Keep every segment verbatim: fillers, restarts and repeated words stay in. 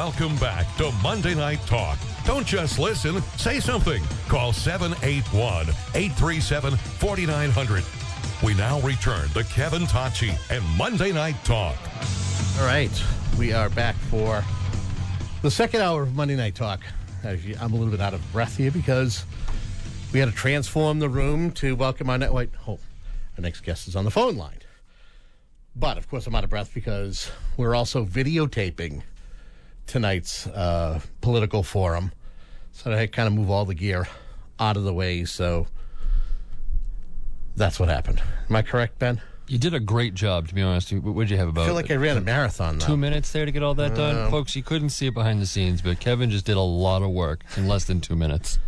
Welcome back to Monday Night Talk. Don't just listen, say something. Call seven eight one, eight three seven, four nine zero zero. We now return to Kevin Tocci and Monday Night Talk. All right, we are back for the second hour of Monday Night Talk. I'm a little bit out of breath here because we had to transform the room to welcome our, ne- wait, oh, our next guest is on the phone line. But, of course, I'm out of breath because we're also videotaping tonight's uh, political forum. So I kind of move all the gear out of the way, so that's what happened. Am I correct, Ben? You did a great job, to be honest. What did you have about? I feel like I ran a marathon, though. Two minutes there to get all that done? Uh, Folks, you couldn't see it behind the scenes, but Kevin just did a lot of work in less than two minutes.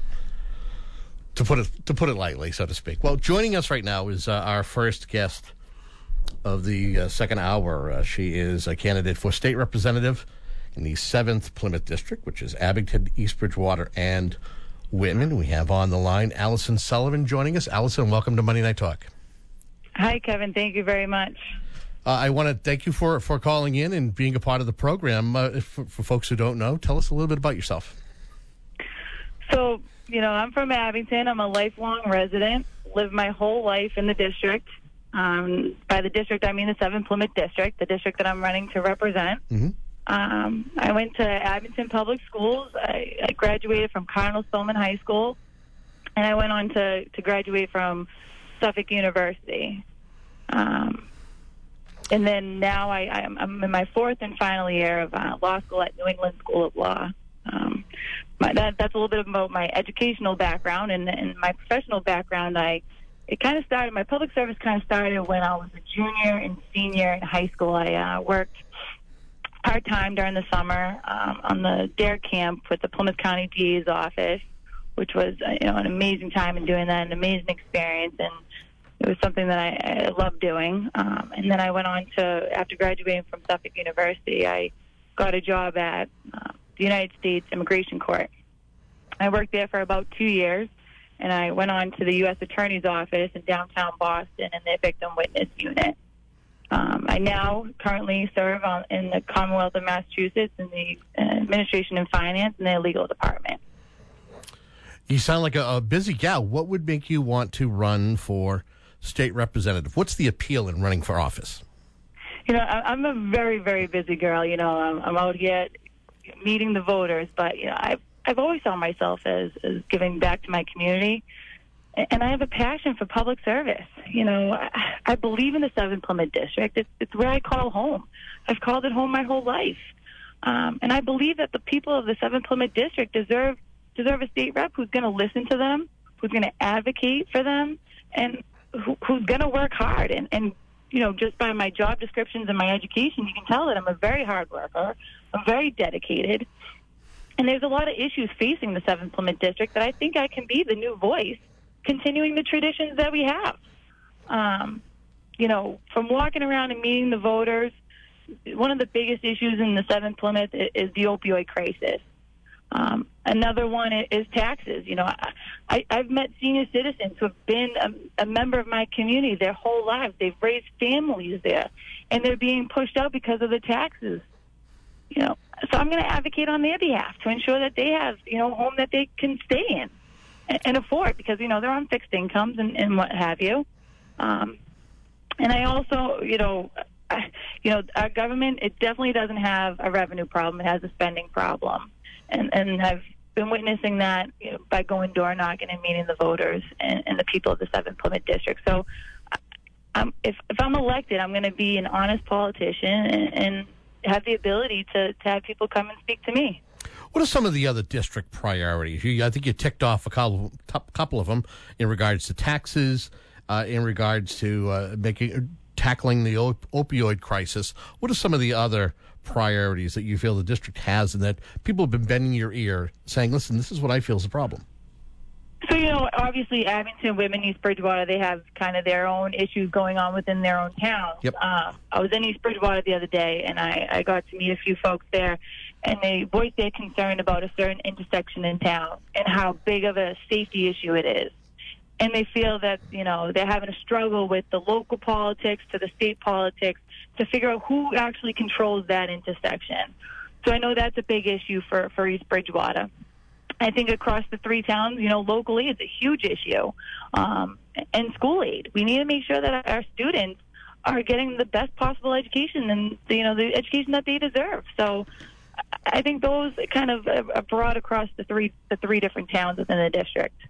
To put it to put it lightly, so to speak. Well, joining us right now is uh, our first guest of the uh, second hour. Uh, she is a candidate for state representative in the seventh Plymouth District, which is Abington, East Bridgewater, and Whitman. We have on the line Allison Sullivan joining us. Allison, welcome to Monday Night Talk. Hi, Kevin. Thank you very much. Uh, I want to thank you for, for calling in and being a part of the program. Uh, for, for folks who don't know, tell us a little bit about yourself. So, you know, I'm from Abington. I'm a lifelong resident. Lived my whole life in the district. Um, by the district, I mean the seventh Plymouth District, the district that I'm running to represent. Mm-hmm. Um, I went to Abington Public Schools. I, I graduated from Cardinal Spellman High School, and I went on to, to graduate from Suffolk University. Um, and then now I, I'm, I'm in my fourth and final year of uh, law school at New England School of Law. Um, my, that, that's a little bit about my educational background, and, and my professional background. I it kind of started. My public service kind of started when I was a junior and senior in high school. I uh, worked part time during the summer um, on the D A R E camp with the Plymouth County D A's office, which was uh, you know an amazing time in doing that, an amazing experience, and it was something that I, I loved doing. Um, and then I went on to, after graduating from Suffolk University, I got a job at uh, the United States Immigration Court. I worked there for about two years, and I went on to the U S Attorney's Office in downtown Boston in the Victim Witness Unit. Um, I now currently serve on, in the Commonwealth of Massachusetts in the Administration and Finance and the Legal Department. You sound like a, a busy gal. What would make you want to run for state representative? What's the appeal in running for office? You know, I, I'm a very, very busy girl. You know, I'm, I'm out here meeting the voters, but you know, I've I've always saw myself as, as giving back to my community, and I have a passion for public service. You know, I, I believe in the seventh Plymouth District. It's, it's where I call home. I've called it home my whole life, um, and I believe that the people of the seventh Plymouth District deserve deserve a state rep who's going to listen to them, who's going to advocate for them, and who, who's going to work hard. And, and, you know, just by my job descriptions and my education, you can tell that I'm a very hard worker. I'm very dedicated. And there's a lot of issues facing the seventh Plymouth District that I think I can be the new voice, continuing the traditions that we have. Um, you know, from walking around and meeting the voters, one of the biggest issues in the seventh Plymouth is the opioid crisis. Um, another one is taxes. You know, I, I, I've met senior citizens who have been a, a member of my community their whole lives. They've raised families there, and they're being pushed out because of the taxes. You know, so I'm going to advocate on their behalf to ensure that they have, you know, a home that they can stay in and, and afford, because, you know, they're on fixed incomes and, and what have you. Um, and I also, you know, I, you know, our government, it definitely doesn't have a revenue problem. It has a spending problem. And, and I've been witnessing that, you know, by going door knocking and meeting the voters and, and the people of the seventh Plymouth District. So I'm, if, if I'm elected, I'm going to be an honest politician and, and have the ability to, to have people come and speak to me. What are some of the other district priorities? You, I think you ticked off a couple, couple of them in regards to taxes, uh, in regards to uh, making tackling the op- opioid crisis. What are some of the other priorities that you feel the district has and that people have been bending your ear saying, listen, this is what I feel is a problem? So, you know, obviously Abington, Whitman, East Bridgewater, they have kind of their own issues going on within their own towns. Yep. Uh, I was in East Bridgewater the other day, and I, I got to meet a few folks there, and they voiced their concern about a certain intersection in town and how big of a safety issue it is. And they feel that, you know, they're having a struggle with the local politics to the state politics to figure out who actually controls that intersection. So I know that's a big issue for, for East Bridgewater. I think across the three towns, you know, locally, it's a huge issue. Um, and school aid. We need to make sure that our students are getting the best possible education and, you know, the education that they deserve. So I think those kind of are broad across the three the three different towns within the district.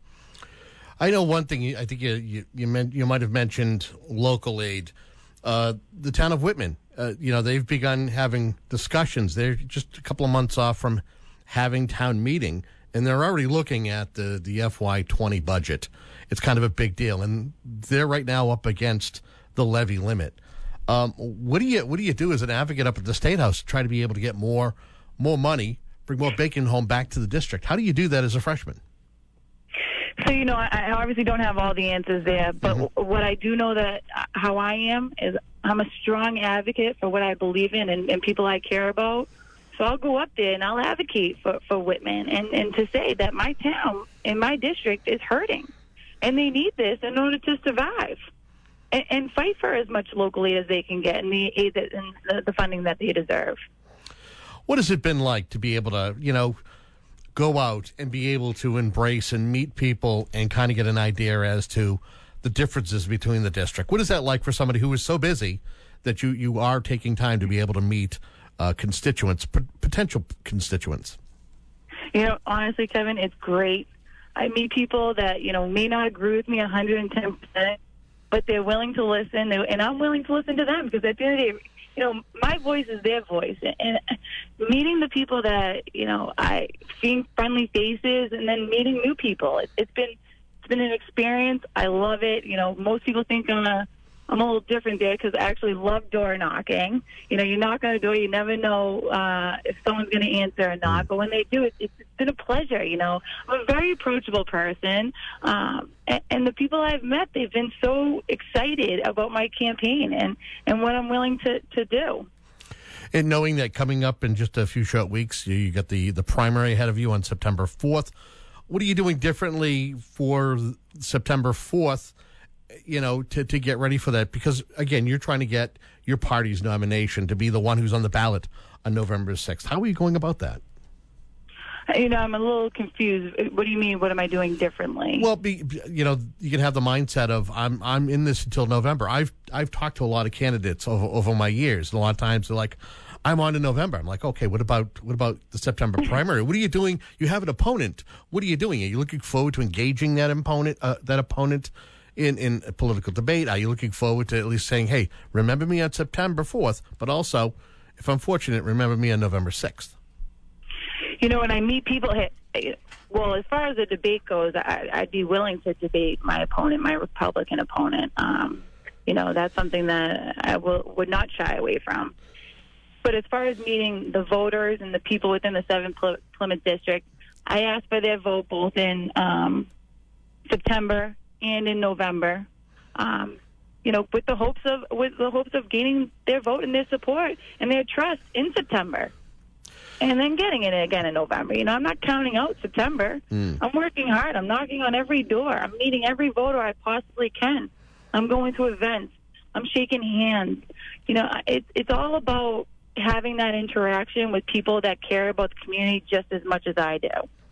I know one thing. I think you you you, meant, you might have mentioned local aid. Uh, the town of Whitman, uh, you know, they've begun having discussions. They're just a couple of months off from having town meeting, and they're already looking at the, the F Y twenty budget. It's kind of a big deal, and they're right now up against the levy limit. Um, what do you what do you do as an advocate up at the State House to try to be able to get more more money, bring more bacon home back to the district? How do you do that as a freshman? So, you know, I, I obviously don't have all the answers there, but mm-hmm. what I do know that uh, how I am is I'm a strong advocate for what I believe in and, and people I care about. So I'll go up there and I'll advocate for, for Whitman and, and to say that my town and my district is hurting and they need this in order to survive and, and fight for as much local aid as they can get and the aid that, and the, the funding that they deserve. What has it been like to be able to, you know, go out and be able to embrace and meet people and kind of get an idea as to the differences between the district? What is that like for somebody who is so busy that you, you are taking time to be able to meet uh, constituents, p- potential constituents? You know, honestly, Kevin, it's great. I meet people that, you know, may not agree with me one hundred ten percent, but they're willing to listen, and I'm willing to listen to them because at the end of the day, you know, my voice is their voice. And meeting the people that, you know, I seeing friendly faces and then meeting new people. It, it's been it's been an experience. I love it. You know, most people think I'm a I'm a little different there because I actually love door knocking. You know, you knock on a door, you never know uh, if someone's going to answer or not. But when they do, it, it's been a pleasure. You know, I'm a very approachable person. Um, and, and the people I've met, they've been so excited about my campaign and, and what I'm willing to, to do. And knowing that coming up in just a few short weeks, you, you got the, the primary ahead of you on September fourth. What are you doing differently for September fourth? You know, to, to get ready for that? Because, again, you're trying to get your party's nomination to be the one who's on the ballot on November sixth. How are you going about that? You know, I'm a little confused. What do you mean, what am I doing differently? Well, be, you know, you can have the mindset of, I'm I'm in this until November. I've I've talked to a lot of candidates over, over my years. And a lot of times they're like, I'm on in November. I'm like, okay, what about what about the September primary? What are you doing? You have an opponent. What are you doing? Are you looking forward to engaging that opponent, uh, that opponent? In, in a political debate? Are you looking forward to at least saying, hey, remember me on September fourth, but also, if I'm fortunate, remember me on November sixth? You know, when I meet people, well, as far as the debate goes, I, I'd be willing to debate my opponent, my Republican opponent. Um, you know, that's something that I will, would not shy away from. But as far as meeting the voters and the people within the seventh Plymouth District, I asked for their vote both in um, September and in November, um, you know, with the hopes of with the hopes of gaining their vote and their support and their trust in September, and then getting it again in November. You know, I'm not counting out September. Mm. I'm working hard. I'm knocking on every door. I'm meeting every voter I possibly can. I'm going to events. I'm shaking hands. You know, it's it's all about having that interaction with people that care about the community just as much as I do.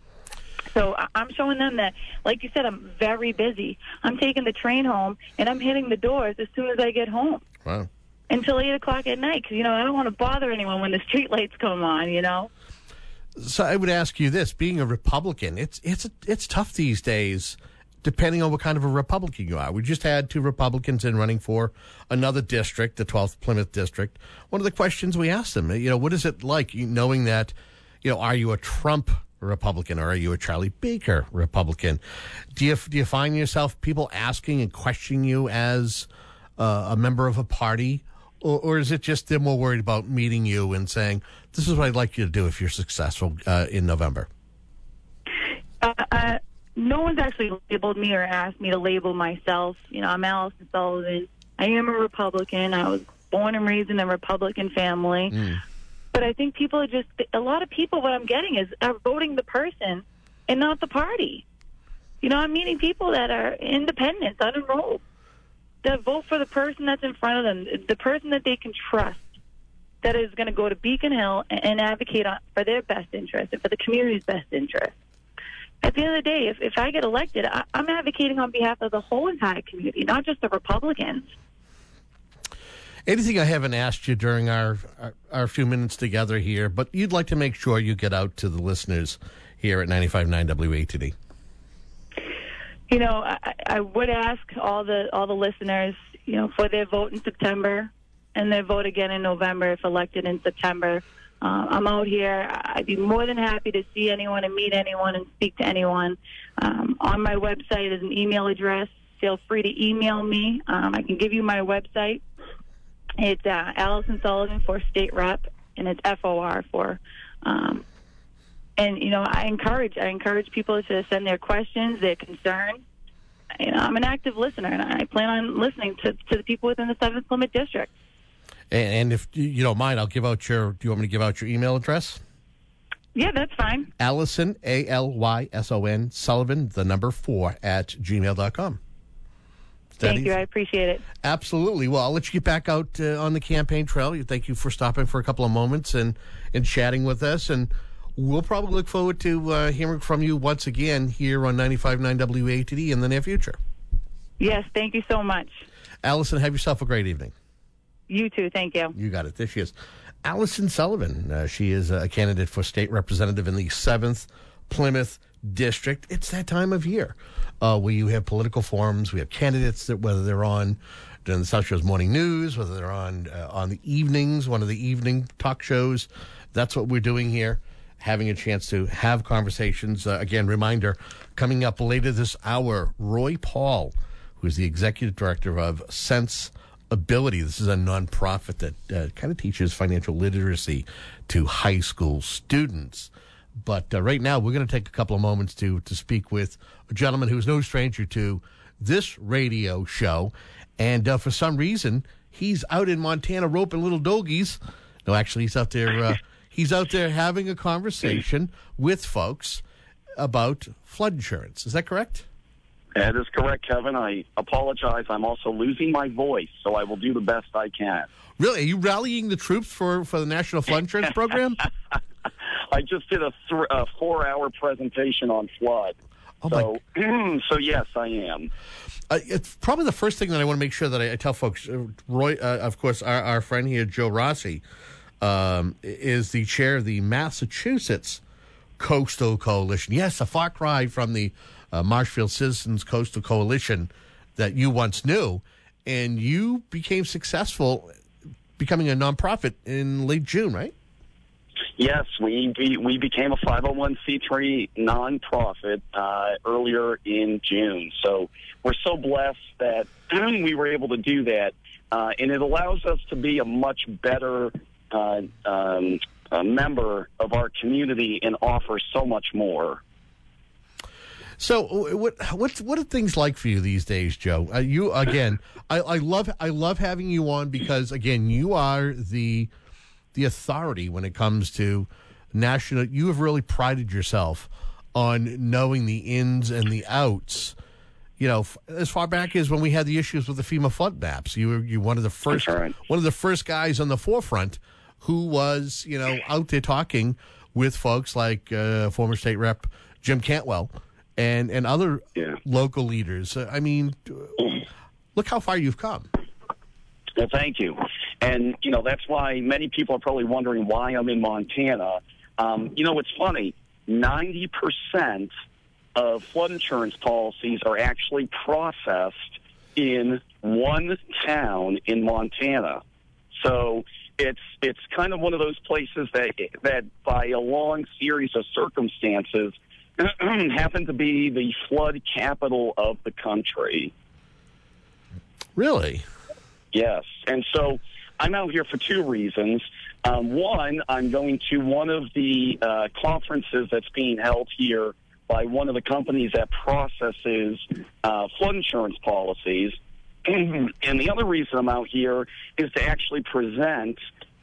So I'm showing them that, like you said, I'm very busy. I'm taking the train home, and I'm hitting the doors as soon as I get home. Wow. Until eight o'clock at night, because, you know, I don't want to bother anyone when the street lights come on, you know. So I would ask you this. Being a Republican, it's it's it's tough these days, depending on what kind of a Republican you are. We just had two Republicans in running for another district, the twelfth Plymouth District. One of the questions we asked them, you know, what is it like knowing that, you know, are you a Trump Republican or are you a Charlie Baker Republican? Do you do you find yourself people asking and questioning you as uh, a member of a party, or, or is it just they're more worried about meeting you and saying, "This is what I'd like you to do if you're successful uh, in November"? Uh, uh, no one's actually labeled me or asked me to label myself. You know, I'm Allison Sullivan. I am a Republican. I was born and raised in a Republican family. Mm. But I think people are just, a lot of people, what I'm getting is are voting the person and not the party. You know, I'm meeting people that are independents, unenrolled, that vote for the person that's in front of them, the person that they can trust. that is going to go to Beacon Hill and, and advocate on, for their best interest and for the community's best interest. At the end of the day, if, if I get elected, I, I'm advocating on behalf of the whole entire community, not just the Republicans. Anything I haven't asked you during our, our, our few minutes together here, but you'd like to make sure you get out to the listeners here at ninety-five point nine W A T D? You know, I, I would ask all the all the listeners, you know, for their vote in September and their vote again in November if elected in September. Uh, I'm out here. I'd be more than happy to see anyone and meet anyone and speak to anyone. Um, on my website is an email address. Feel free to email me. Um, I can give you my website. It's uh, Allison Sullivan for State Rep, and it's F O R for. Um, and you know, I encourage I encourage people to send their questions, their concerns. You know, I'm an active listener, and I plan on listening to, to the people within the seventh Plymouth District. And, and if you don't mind, I'll give out your. Do you want me to give out your email address? Yeah, that's fine. Allison, A L Y S O N, Sullivan, the number four, at gmail dot com. Thank you. I appreciate it. Absolutely. Well, I'll let you get back out uh, on the campaign trail. Thank you for stopping for a couple of moments and, and chatting with us. And we'll probably look forward to uh, hearing from you once again here on ninety-five point nine W A T D in the near future. Yes, thank you so much. Allison, have yourself a great evening. You too. Thank you. You got it. There she is. Allison Sullivan. Uh, she is a candidate for state representative in the seventh Plymouth District. It's that time of year uh, where you have political forums. We have candidates that, whether they're on during the South Shores Morning News, whether they're on uh, on the evenings, one of the evening talk shows. That's what we're doing here, having a chance to have conversations. Uh, again, reminder, coming up later this hour, Roy Paul, who is the executive director of Sense Ability. This is a nonprofit that uh, kind of teaches financial literacy to high school students. But uh, right now, we're going to take a couple of moments to to speak with a gentleman who's no stranger to this radio show. And uh, for some reason, he's out in Montana roping little doggies. No, actually, he's out there. Uh, he's out there having a conversation with folks about flood insurance. Is that correct? That is correct, Kevin. I apologize. I'm also losing my voice, so I will do the best I can. Really? Are you rallying the troops for, for the National Flood Insurance Program? I just did a, th- a four-hour presentation on flood. Oh so, so, yes, I am. Uh, it's probably the first thing that I want to make sure that I, I tell folks. Uh, Roy, uh, of course, our, our friend here, Joe Rossi, um, is the chair of the Massachusetts Coastal Coalition. Yes, a far cry from the uh, Marshfield Citizens Coastal Coalition that you once knew. And you became successful becoming a nonprofit in late June, right? Yes, we we, we became a five oh one c three nonprofit uh, earlier in June. So we're so blessed that we were able to do that, uh, and it allows us to be a much better uh, um, a member of our community and offer so much more. So, what what's what are things like for you these days, Joe? Uh, you again, I, I love I love having you on because again, you are the the authority when it comes to national. You have really prided yourself on knowing the ins and the outs. You know, as far back as when we had the issues with the FEMA flood maps, you were you one of the first right. one of the first guys on the forefront who was you know out there talking with folks like uh, former state rep Jim Cantwell. And and other yeah. local leaders. Uh, I mean, look how far you've come. Well, thank you. And, you know, that's why many people are probably wondering why I'm in Montana. Um, you know, it's funny. ninety percent of flood insurance policies are actually processed in one town in Montana. So it's it's kind of one of those places that that by a long series of circumstances happen to be the flood capital of the country. Really? Yes. And so I'm out here for two reasons. Um, one, I'm going to one of the uh, conferences that's being held here by one of the companies that processes uh, flood insurance policies. And the other reason I'm out here is to actually present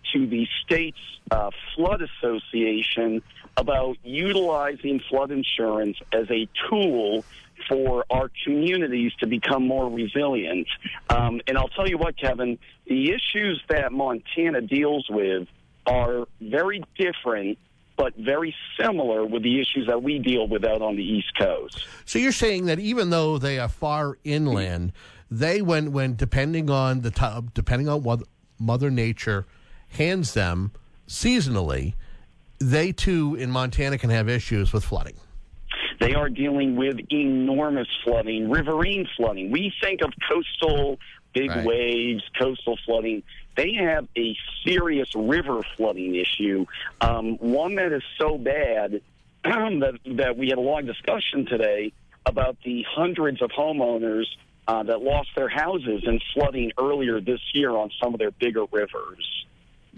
to the state's uh, flood association about utilizing flood insurance as a tool for our communities to become more resilient. Um, and I'll tell you what, Kevin, the issues that Montana deals with are very different but very similar with the issues that we deal with out on the East Coast. So you're saying that even though they are far inland, they, when when depending on the t- depending on what Mother Nature hands them seasonally, they too in Montana can have issues with flooding. They are dealing with enormous flooding, riverine flooding. We think of coastal big right. waves, coastal flooding. They have a serious river flooding issue, um, one that is so bad that, that we had a long discussion today about the hundreds of homeowners uh, that lost their houses in flooding earlier this year on some of their bigger rivers.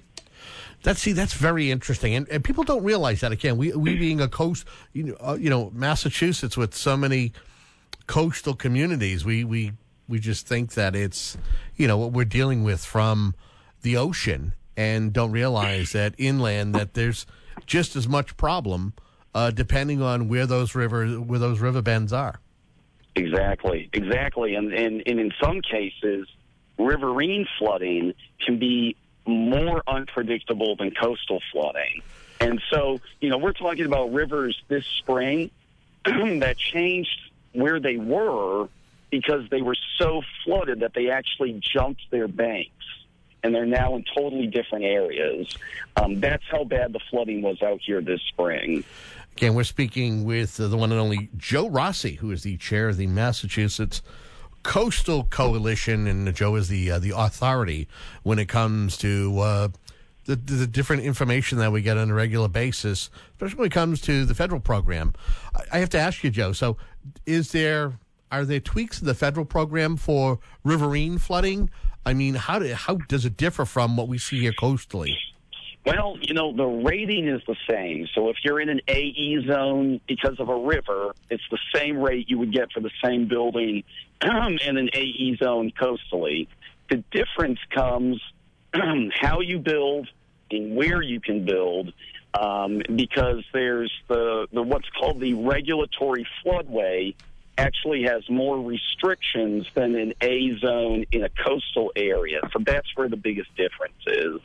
That's see, that's very interesting, and, and people don't realize that. Again, we we being a coast, you know, uh, you know, Massachusetts with so many coastal communities, we we we just think that it's, you know, what we're dealing with from the ocean, and don't realize that inland that there's just as much problem, uh, depending on where those rivers where those river bends are. Exactly, exactly, and and, and in some cases, riverine flooding can be more unpredictable than coastal flooding. And so, you know, we're talking about rivers this spring that changed where they were because they were so flooded that they actually jumped their banks, and they're now in totally different areas. Um, that's how bad the flooding was out here this spring. Again, we're speaking with uh, the one and only Joe Rossi, who is the chair of the Massachusetts Coastal Coalition, and Joe is the uh, the authority when it comes to uh, the, the different information that we get on a regular basis, especially when it comes to the federal program. I, I have to ask you, Joe. So, is there are there tweaks in the federal program for riverine flooding? I mean, how do, how does it differ from what we see here coastally? Well, you know, the rating is the same. So if you're in an A E zone because of a river, it's the same rate you would get for the same building in an A E zone coastally. The difference comes how you build and where you can build, um, because there's the, the what's called the regulatory floodway actually has more restrictions than an A zone in a coastal area. So that's where the biggest difference is.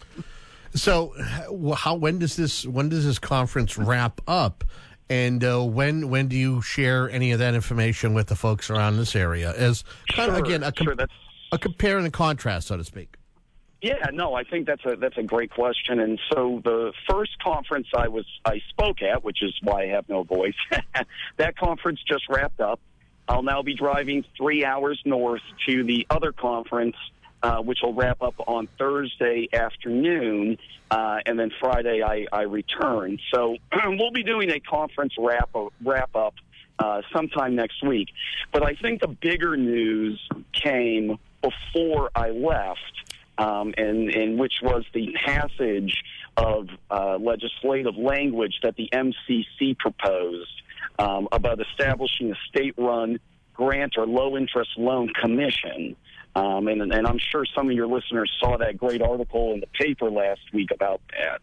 So, how when does this when does this conference wrap up, and uh, when when do you share any of that information with the folks around this area? As kind sure, of again a, com- sure, that's... a compare and a contrast, so to speak. Yeah, no, I think that's a that's a great question. And so the first conference I was I spoke at, which is why I have no voice, that conference just wrapped up. I'll now be driving three hours north to the other conference, Uh, which will wrap up on Thursday afternoon, uh, and then Friday I, I return. So we'll be doing a conference wrap wrap up uh, sometime next week. But I think the bigger news came before I left, um, and, and which was the passage of uh, legislative language that the M C C proposed um, about establishing a state-run grant or low-interest loan commission. Um, and, and I'm sure some of your listeners saw that great article in the paper last week about that.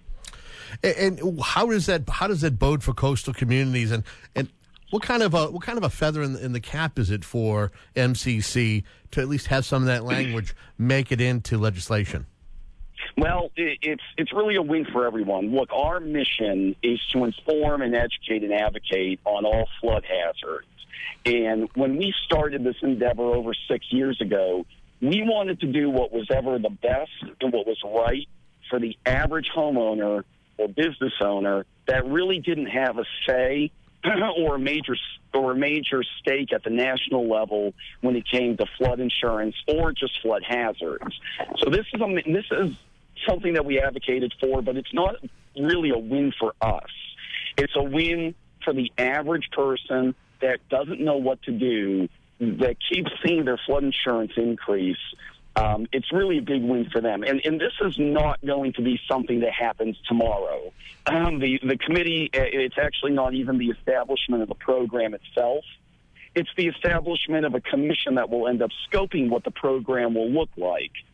And, and how does that how does that bode for coastal communities? And, and what kind of a what kind of a feather in, in the cap is it for M C C to at least have some of that language make it into legislation? Well, it, it's it's really a win for everyone. Look, our mission is to inform and educate and advocate on all flood hazards. And when we started this endeavor over six years ago, we wanted to do what was ever the best and what was right for the average homeowner or business owner that really didn't have a say or a major or a major stake at the national level when it came to flood insurance or just flood hazards. So this is a, this is something that we advocated for, but it's not really a win for us. It's a win for the average person that doesn't know what to do, that keeps seeing their flood insurance increase. Um, it's really a big win for them. And, and this is not going to be something that happens tomorrow. Um, the, the committee, it's actually not even the establishment of the program itself. It's the establishment of a commission that will end up scoping what the program will look like.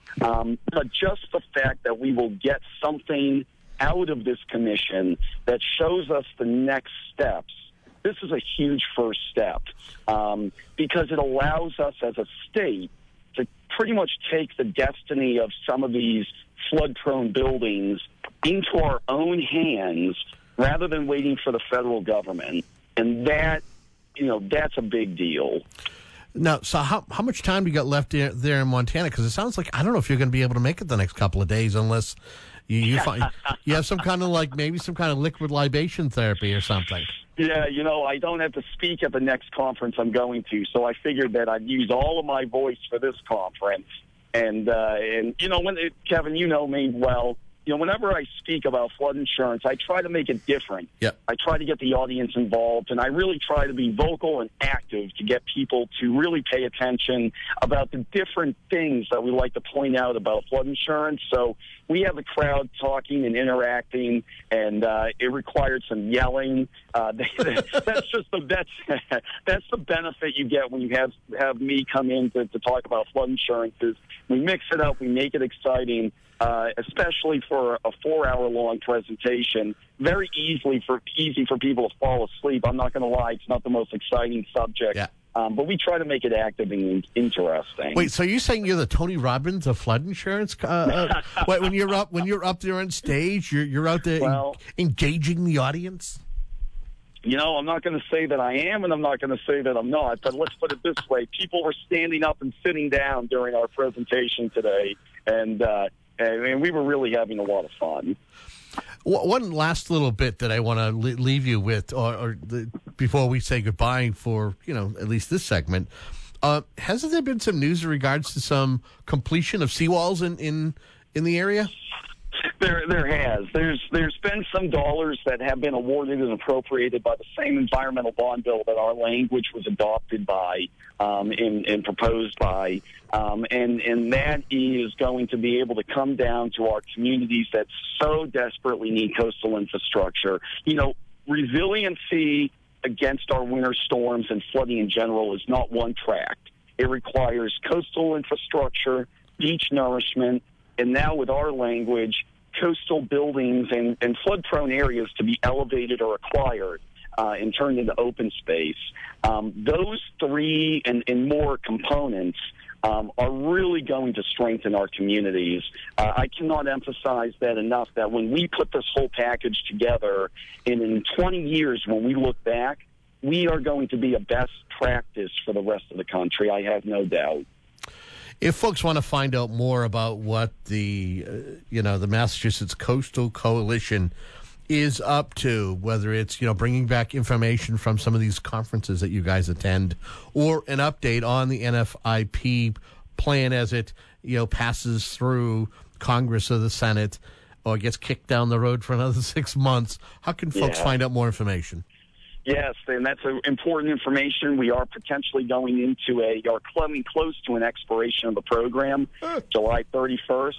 Um, but just the fact that we will get something out of this commission that shows us the next steps, this is a huge first step um, because it allows us as a state to pretty much take the destiny of some of these flood-prone buildings into our own hands rather than waiting for the federal government. And that, you know, that's a big deal. Now, so how how much time do you got left there, there in Montana? Because it sounds like, I don't know if you're going to be able to make it the next couple of days unless you you, find, you have some kind of like, maybe some kind of liquid libation therapy or something. Yeah, you know, I don't have to speak at the next conference I'm going to, so I figured that I'd use all of my voice for this conference. And, uh, and you know, when it, Kevin, you know me well. You know, whenever I speak about flood insurance, I try to make it different. Yep. I try to get the audience involved, and I really try to be vocal and active to get people to really pay attention about the different things that we like to point out about flood insurance. So we have the crowd talking and interacting, and uh, it required some yelling. Uh, that's just the that's that's the benefit you get when you have have me come in to, to talk about flood insurance. Is we mix it up, we make it exciting. Uh, especially for a four-hour-long presentation, very easily for easy for people to fall asleep. I'm not going to lie; it's not the most exciting subject, yeah. um, but we try to make it active and interesting. Wait, so you're saying you're the Tony Robbins of flood insurance? Uh, uh, wait, when you're up when you're up there on stage, you're you're out there well, en- engaging the audience? You know, I'm not going to say that I am, and I'm not going to say that I'm not. But let's put it this way: people were standing up and sitting down during our presentation today, and. Uh, And we were really having a lot of fun. One last little bit that I want to leave you with, or, or the, before we say goodbye for, you know, at least this segment, uh, hasn't there been some news in regards to some completion of seawalls in, in, in the area? There, there has. There's, there's been some dollars that have been awarded and appropriated by the same environmental bond bill that our language was adopted by um, and, and proposed by, um, and and that is going to be able to come down to our communities that so desperately need coastal infrastructure. You know, resiliency against our winter storms and flooding in general is not one track. It requires coastal infrastructure, beach nourishment, and now with our language, coastal buildings and, and flood-prone areas to be elevated or acquired uh, and turned into open space. Um, those three and, and more components um, are really going to strengthen our communities. Uh, I cannot emphasize that enough, that when we put this whole package together, and in twenty years when we look back, we are going to be a best practice for the rest of the country, I have no doubt. If folks want to find out more about what the, uh, you know, the Massachusetts Coastal Coalition is up to, whether it's, you know, bringing back information from some of these conferences that you guys attend, or an update on the N F I P plan as it, you know, passes through Congress or the Senate, or gets kicked down the road for another six months, how can folks yeah. find out more information? Yes, and that's a, important information. We are potentially going into a, are coming close to an expiration of the program, July thirty-first.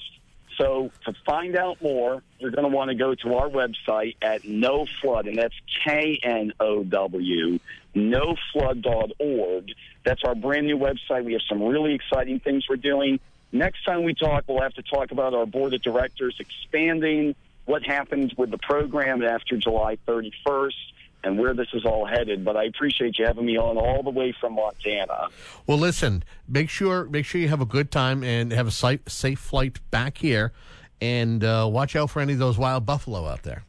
So to find out more, you're going to want to go to our website at No Flood, and that's K N O W, no flood dot org. That's our brand new website. We have some really exciting things we're doing. Next time we talk, we'll have to talk about our board of directors expanding, what happens with the program after July thirty-first, and where this is all headed. But I appreciate you having me on all the way from Montana. Well, listen, make sure make sure you have a good time and have a safe, safe flight back here, and uh, watch out for any of those wild buffalo out there.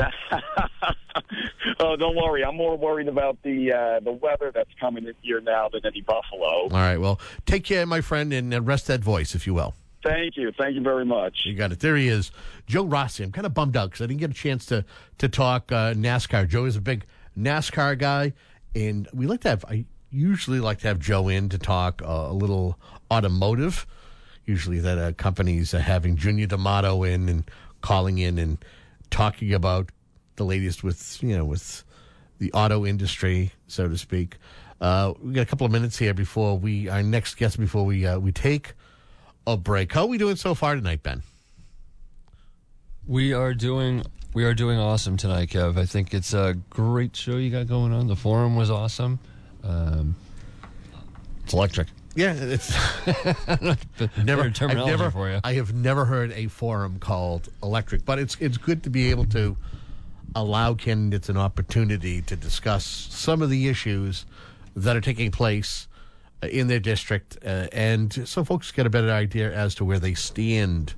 Oh, don't worry. I'm more worried about the uh, the weather that's coming in here now than any buffalo. All right. Well, take care, my friend, and uh, rest that voice, if you will. Thank you. Thank you very much. You got it. There he is, Joe Rossi. I'm kind of bummed out because I didn't get a chance to to talk uh, NASCAR. Joe is a big NASCAR guy, and we like to have. I usually like to have Joe in to talk uh, a little automotive. Usually, that uh, companies are having Junior D'Amato in and calling in and talking about the latest with you know with the auto industry, so to speak. Uh, we got a couple of minutes here before we our next guest before we uh, we take a break. How are we doing so far tonight, Ben? We are doing we are doing awesome tonight, Kev. I think it's a great show you got going on. The forum was awesome. Um, it's electric. Yeah, it's Never never. terminology I've never for you. I have never heard a forum called electric, but it's it's good to be able to allow candidates an opportunity to discuss some of the issues that are taking place uh, in their district, uh, and so folks get a better idea as to where they stand.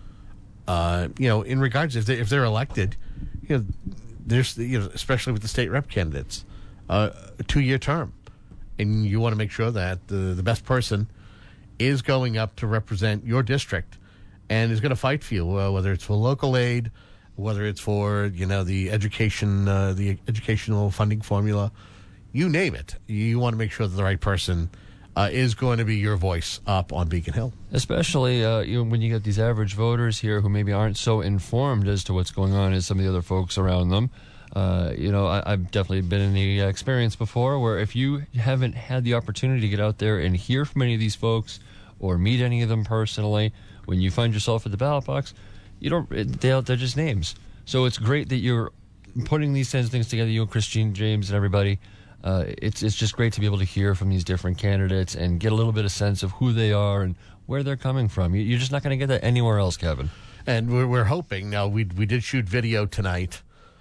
Uh, you know, in regards if they if they're elected, you know, there's you know, especially with the state rep candidates, uh, a two year term. And you want to make sure that the, the best person is going up to represent your district and is going to fight for you, uh, whether it's for local aid, whether it's for, you know, the education, uh, the educational funding formula, you name it. You want to make sure that the right person uh, is going to be your voice up on Beacon Hill. Especially uh, you know, when you get these average voters here who maybe aren't so informed as to what's going on as some of the other folks around them. Uh, you know, I, I've definitely been in the uh, experience before where if you haven't had the opportunity to get out there and hear from any of these folks or meet any of them personally, when you find yourself at the ballot box, you don't. They're, they're just names. So it's great that you're putting these kinds of things together. You and Christine James and everybody. Uh, it's it's just great to be able to hear from these different candidates and get a little bit of sense of who they are and where they're coming from. You, you're just not going to get that anywhere else, Kevin. And we're, we're hoping now. We we did shoot video tonight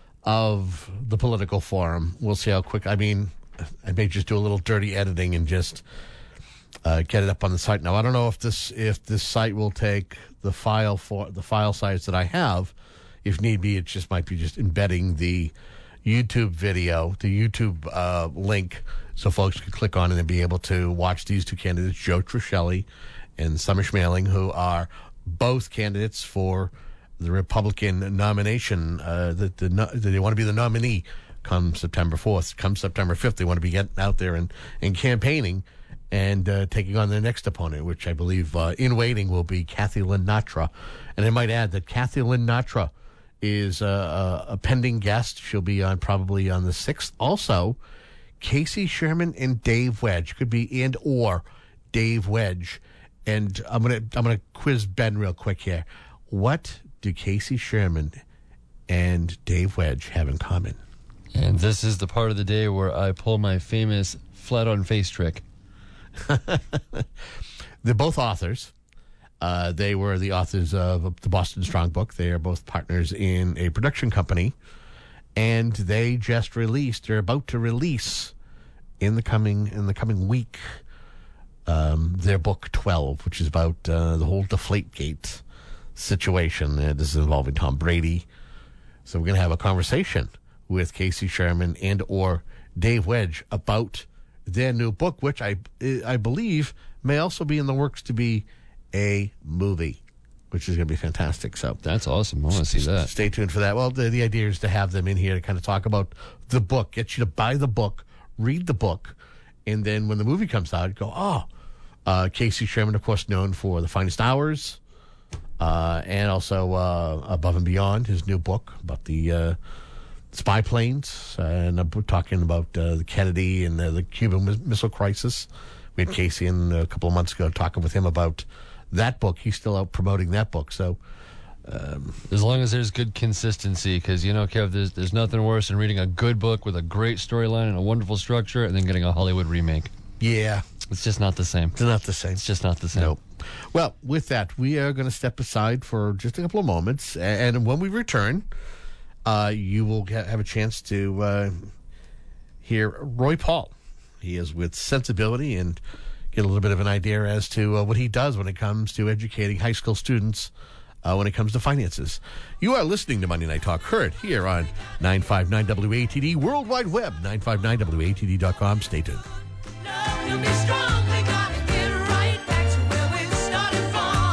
of the political forum. We'll see how quick. I mean, I may just do a little dirty editing and just uh, get it up on the site. Now, I don't know if this if this site will take the file for the file size that I have. If need be, it just might be just embedding the YouTube video, the YouTube uh, link, so folks can click on it and be able to watch these two candidates, Joe Trishelli and Summer Schmeling, who are both candidates for the Republican nomination, uh, that the, the, they want to be the nominee come September fourth. Come September fifth, they want to be getting out there and, and campaigning and uh, taking on their next opponent, which I believe uh, in waiting will be Kathy Lynn Natra. And I might add that Kathy Lynn Natra is uh, a, a pending guest. She'll be on probably on the sixth. Also, Casey Sherman and Dave Wedge. Could be and or Dave Wedge. And I'm gonna I'm gonna quiz Ben real quick here. What do Casey Sherman and Dave Wedge have in common? And this is the part of the day where I pull my famous flat-on-face trick. They're both authors. Uh, they were the authors of the Boston Strong Book. They are both partners in a production company. And they just released, they're about to release in the coming in the coming week, um, their book twelve, which is about uh, the whole Deflategate situation. Uh, this is involving Tom Brady. So we're going to have a conversation with Casey Sherman and or Dave Wedge about their new book, which I I believe may also be in the works to be a movie, which is going to be fantastic. So that's awesome. I want to see that. Stay tuned for that. Well, the, the idea is to have them in here to kind of talk about the book, get you to buy the book, read the book, and then when the movie comes out, go, oh, uh, Casey Sherman, of course, known for The Finest Hours, uh, and also uh, Above and Beyond, his new book about the uh, spy planes, uh, and I'm talking about uh, the Kennedy and uh, the Cuban Missile Crisis. We had Casey in a couple of months ago talking with him about that book. He's still out promoting that book. So, um, as long as there's good consistency, because, you know, Kev, there's, there's nothing worse than reading a good book with a great storyline and a wonderful structure and then getting a Hollywood remake. Yeah. It's just not the same. It's not the same. It's just not the same. Nope. Well, with that, we are going to step aside for just a couple of moments. And when we return, uh, you will have a chance to uh, hear Roy Paul. He is with Sensibility and get a little bit of an idea as to uh, what he does when it comes to educating high school students uh, when it comes to finances. You are listening to Monday Night Talk, heard here on nine fifty-nine W A T D, World Wide Web, nine fifty-nine W A T D dot com. Stay tuned. No, you'll be strong. We gotta get right back to where we started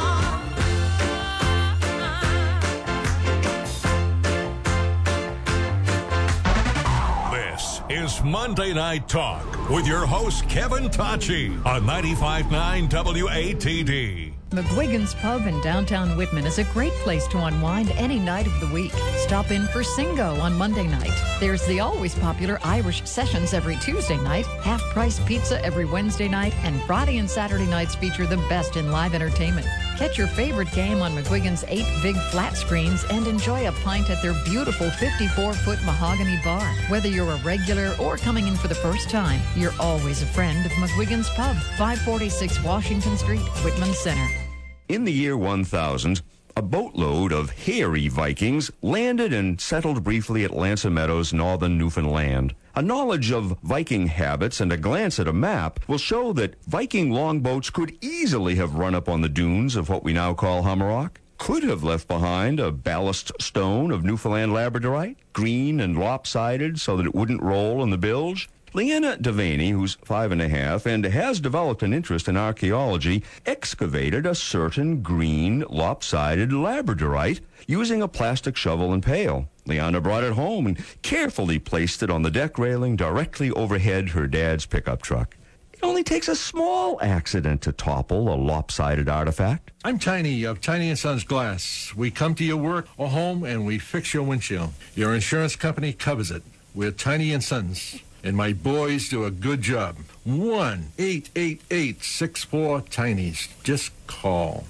from. This is Monday Night Talk with your host, Kevin Tachi, on ninety-five point nine W A T D. McGuigan's Pub in downtown Whitman is a great place to unwind any night of the week. Stop in for Singo on Monday night. There's the always popular Irish Sessions every Tuesday night, half-price pizza every Wednesday night, and Friday and Saturday nights feature the best in live entertainment. Catch your favorite game on McGuigan's eight big flat screens and enjoy a pint at their beautiful fifty-four foot mahogany bar. Whether you're a regular or coming in for the first time, you're always a friend of McGuigan's Pub, five forty-six Washington Street, Whitman Center. In the year one thousand, a boatload of hairy Vikings landed and settled briefly at Lancer Meadows, northern Newfoundland. A knowledge of Viking habits and a glance at a map will show that Viking longboats could easily have run up on the dunes of what we now call Hummerock, could have left behind a ballast stone of Newfoundland labradorite, green and lopsided so that it wouldn't roll in the bilge. Leanna Devaney, who's five and a half and has developed an interest in archaeology, excavated a certain green, lopsided labradorite using a plastic shovel and pail. Leanna brought it home and carefully placed it on the deck railing directly overhead her dad's pickup truck. It only takes a small accident to topple a lopsided artifact. I'm Tiny of Tiny and Sons Glass. We come to your work or home and we fix your windshield. Your insurance company covers it. We're Tiny and Sons. And my boys do a good job. one eight eight eight six four Tinies. Just call.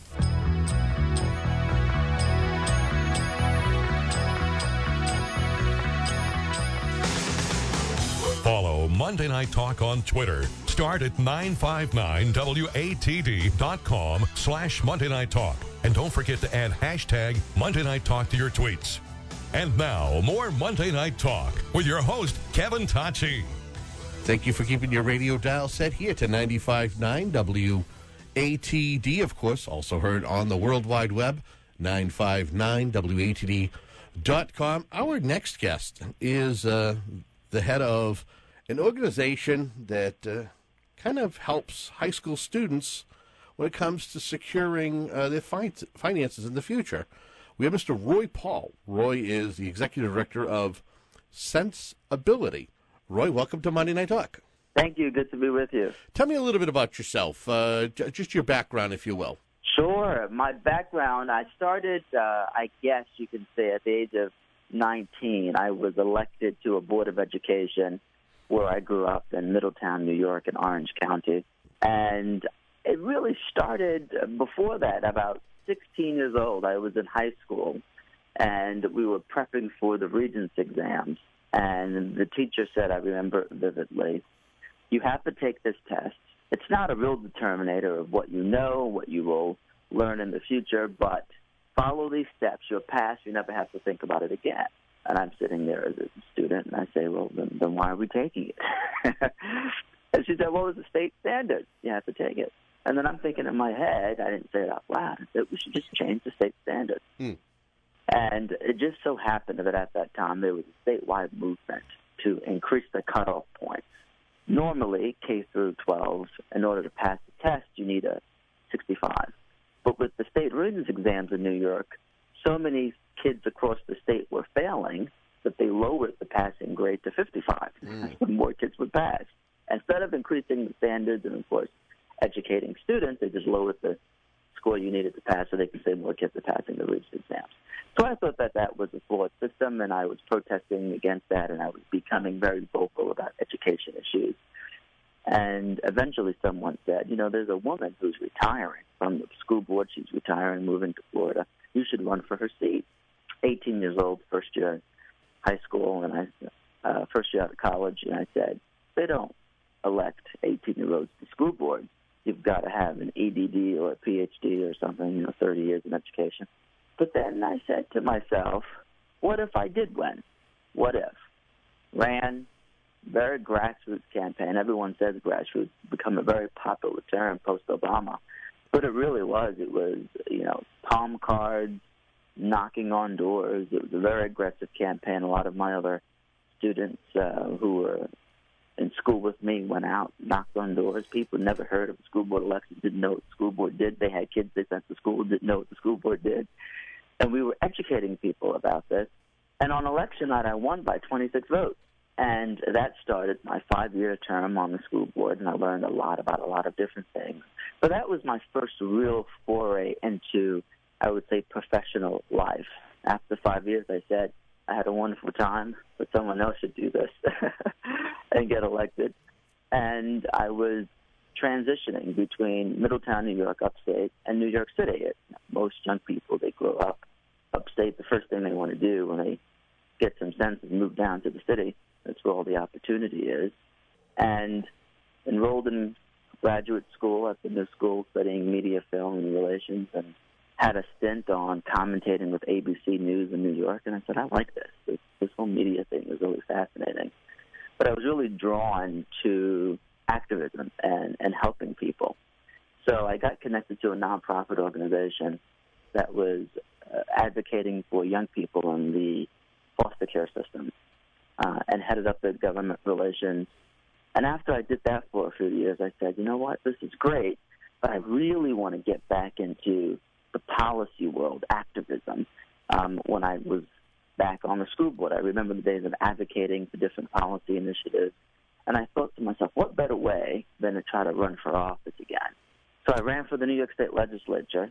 Follow Monday Night Talk on Twitter. Start at nine five nine W A T D dot com slash Monday Night Talk. And don't forget to add hashtag Monday Night Talk to your tweets. And now, more Monday Night Talk with your host, Kevin Tocci. Thank you for keeping your radio dial set here to ninety-five point nine W A T D, of course, also heard on the World Wide Web, nine five nine W A T D dot com. Our next guest is uh, the head of an organization that uh, kind of helps high school students when it comes to securing uh, their fin- finances in the future. We have Mister Roy Paul. Roy is the executive director of Sensibility. Roy, welcome to Monday Night Talk. Thank you. Good to be with you. Tell me a little bit about yourself, uh, j- just your background, if you will. Sure. My background, I started, uh, I guess you can say, at the age of nineteen. I was elected to a board of education where I grew up in Middletown, New York, in Orange County. And it really started before that, about sixteen years old. I was in high school, and we were prepping for the Regents exams. And the teacher said, I remember vividly, you have to take this test. It's not a real determinator of what you know, what you will learn in the future, but follow these steps. You'll pass. You never have to think about it again. And I'm sitting there as a student, and I say, well, then, then why are we taking it? And she said, well, it's a state standard. You have to take it. And then I'm thinking in my head, I didn't say it out loud, I said, we should just change the state standard. Hmm. And it just so happened that at that time there was a statewide movement to increase the cutoff point. Normally, K through twelve, in order to pass the test, you need a sixty-five. But with the state Regents exams in New York, so many kids across the state were failing that they lowered the passing grade to fifty-five. Mm. So more kids would pass. Instead of increasing the standards and, of course, educating students, they just lowered the score you needed to pass so they could say more kids are passing the Regents exams. So I thought that that was a flawed system, and I was protesting against that, and I was becoming very vocal about education issues. And eventually someone said, you know, there's a woman who's retiring from the school board. She's retiring, moving to Florida. You should run for her seat. eighteen years old, first year high school, and I uh, first year out of college, and I said, they don't elect eighteen-year-olds to school board. You've got to have an E D D or a P H D or something, you know, thirty years in education. But then I said to myself, what if I did win? What if? Ran, very grassroots campaign. Everyone says grassroots, become a very popular term post-Obama. But it really was. It was, you know, palm cards, knocking on doors. It was a very aggressive campaign. A lot of my other students uh, who were in school with me went out, knocked on doors. People never heard of the school board election, didn't know what the school board did. They had kids they sent to school, didn't know what the school board did. And we were educating people about this. And on election night, I won by twenty-six votes. And that started my five-year term on the school board, and I learned a lot about a lot of different things. But that was my first real foray into, I would say, professional life. After five years, I said, I had a wonderful time, but someone else should do this and get elected. And I was transitioning between Middletown, New York, upstate, and New York City. Most young people, they grow up upstate. The first thing they want to do when they get some sense is move down to the city. That's where all the opportunity is. And enrolled in graduate school at the New School studying media, film, and relations, and had a stint on commentating with A B C News in New York. And I said, I like this. This, this whole media thing is really fascinating. But I was really drawn to activism and, and helping people. So I got connected to a nonprofit organization that was uh, advocating for young people in the foster care system, uh, and headed up the government relations. And after I did that for a few years, I said, you know what, this is great, but I really want to get back into the policy world, activism. Um, when I was back on the school board, I remember the days of advocating for different policy initiatives. And I thought to myself, what better way than to try to run for office again? So I ran for the New York State Legislature,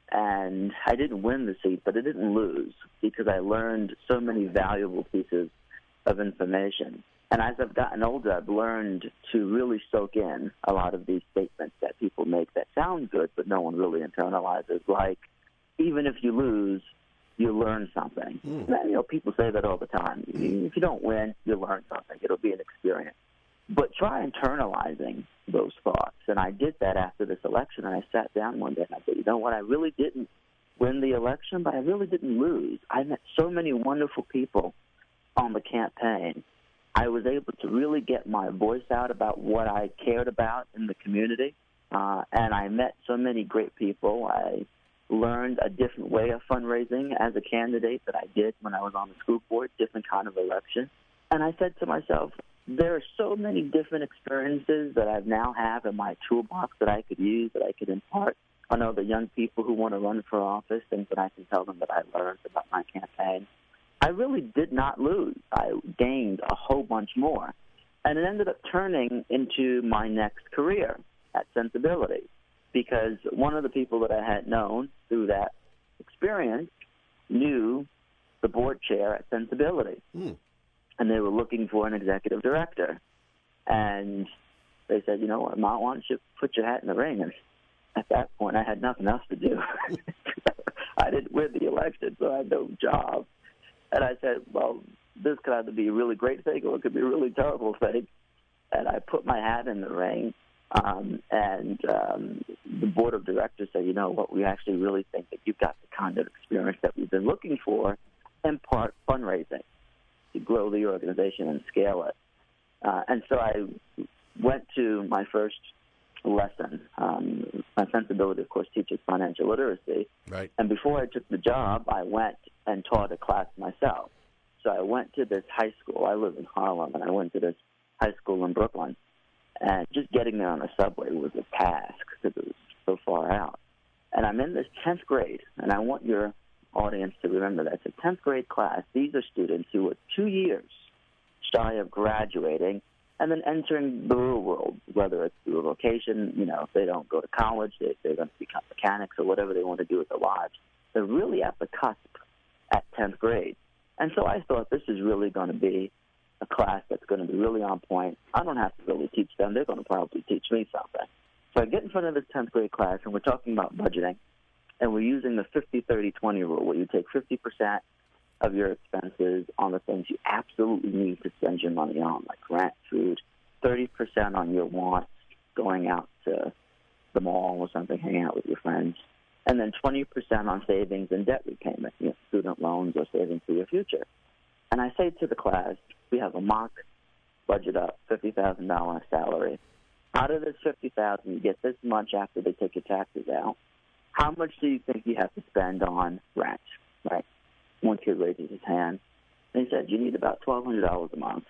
and I didn't win the seat, but I didn't lose because I learned so many valuable pieces of information. And as I've gotten older, I've learned to really soak in a lot of these statements that people make that sound good, but no one really internalizes, like, even if you lose, you learn something. Mm. And, you know, people say that all the time. If you don't win, you learn something. It'll be an experience. But try internalizing those thoughts. And I did that after this election, and I sat down one day and I said, you know what, I really didn't win the election, but I really didn't lose. I met so many wonderful people on the campaign. I was able to really get my voice out about what I cared about in the community, uh, and I met so many great people. I learned a different way of fundraising as a candidate that I did when I was on the school board, different kind of election. And I said to myself, there are so many different experiences that I now have in my toolbox that I could use, that I could impart on other young people who want to run for office, things that I can tell them that I learned about my campaign. I really did not lose. I gained a whole bunch more. And it ended up turning into my next career at Sensibility, because one of the people that I had known through that experience knew the board chair at Sensibility. Mm. And they were looking for an executive director. And they said, you know what, Ma, why don't you put your hat in the ring? And at that point, I had nothing else to do. I didn't win the election, so I had no job. And I said, well, this could either be a really great thing or it could be a really terrible thing. And I put my hat in the ring. Um, and um, the board of directors said, you know what, we actually really think that you've got the kind of experience that we've been looking for, in part fundraising, to grow the organization and scale it. Uh, and so I went to my first lesson. Um, my Sensibility, of course, teaches financial literacy. Right. And before I took the job, I went and taught a class myself. So I went to this high school. I live in Harlem, and I went to this high school in Brooklyn. And just getting there on the subway was a task because it was so far out. And I'm in this tenth grade, and I want your audience to remember that. It's a tenth grade class. These are students who are two years shy of graduating and then entering the real world, whether it's through a vocation, you know, if they don't go to college, they, they're going to become mechanics or whatever they want to do with their lives. They're really at the cusp at tenth grade. And so I thought this is really going to be a class that's going to be really on point. I don't have to really teach them. They're going to probably teach me something. So I get in front of this tenth grade class, and we're talking about budgeting, and we're using the fifty thirty twenty rule, where you take fifty percent of your expenses on the things you absolutely need to spend your money on, like rent, food, thirty percent on your wants, going out to the mall or something, hanging out with your friends, and then twenty percent on savings and debt repayment, you know, student loans or saving for your future. And I say to the class, we have a mock budget up, fifty thousand dollars salary. Out of this fifty thousand dollars, you get this much after they take your taxes out. How much do you think you have to spend on rent, right? One kid raises his hand, and he said, you need about twelve hundred dollars a month.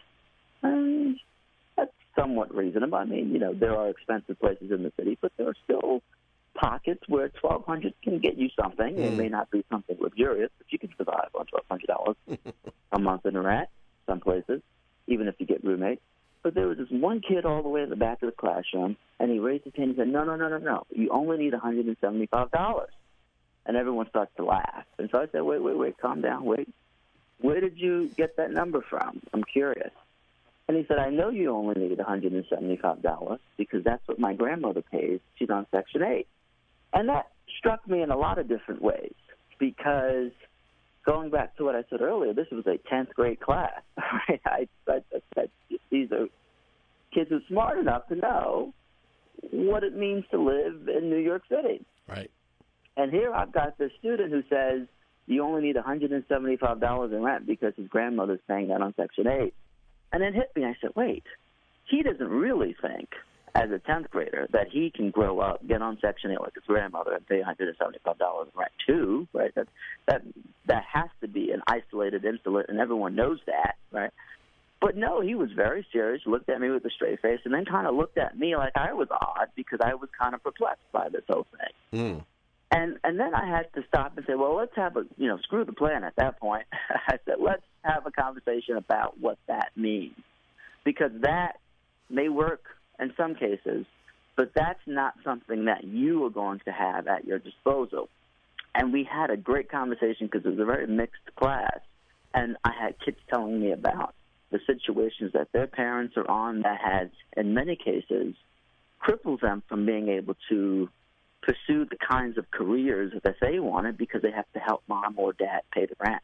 And that's somewhat reasonable. I mean, you know, there are expensive places in the city, but there are still pockets where twelve hundred dollars can get you something. Mm. It may not be something luxurious, but you can survive on twelve hundred dollars a month in rent, some places. even if you get roommates. But there was this one kid all the way in the back of the classroom, and he raised his hand and said, no, no, no, no, no. You only need one hundred seventy-five dollars. And everyone starts to laugh. And so I said, wait, wait, wait, calm down, wait. Where did you get that number from? I'm curious. And he said, I know you only need one hundred seventy-five dollars because that's what my grandmother pays. She's on Section eight. And that struck me in a lot of different ways because going back to what I said earlier, this was a tenth grade class. Right? I, I, I, these are kids who are smart enough to know what it means to live in New York City. Right. And here I've got this student who says you only need one hundred seventy-five dollars in rent because his grandmother's paying that on Section eight. And it hit me. I said, wait, he doesn't really think as a tenth grader that he can grow up, get on Section eight like his grandmother and pay one hundred seventy-five dollars in rent too, right? That, that, that has to be an isolated incident, and everyone knows that, right? But no, he was very serious, looked at me with a straight face, and then kind of looked at me like I was odd because I was kind of perplexed by this whole thing. Mm. And and then I had to stop and say, well, let's have a, you know, screw the plan at that point. I said, let's have a conversation about what that means. Because that may work in some cases, but that's not something that you are going to have at your disposal. And we had a great conversation because it was a very mixed class. And I had kids telling me about the situations that their parents are on that has, in many cases, crippled them from being able to pursue the kinds of careers that they wanted because they have to help mom or dad pay the rent.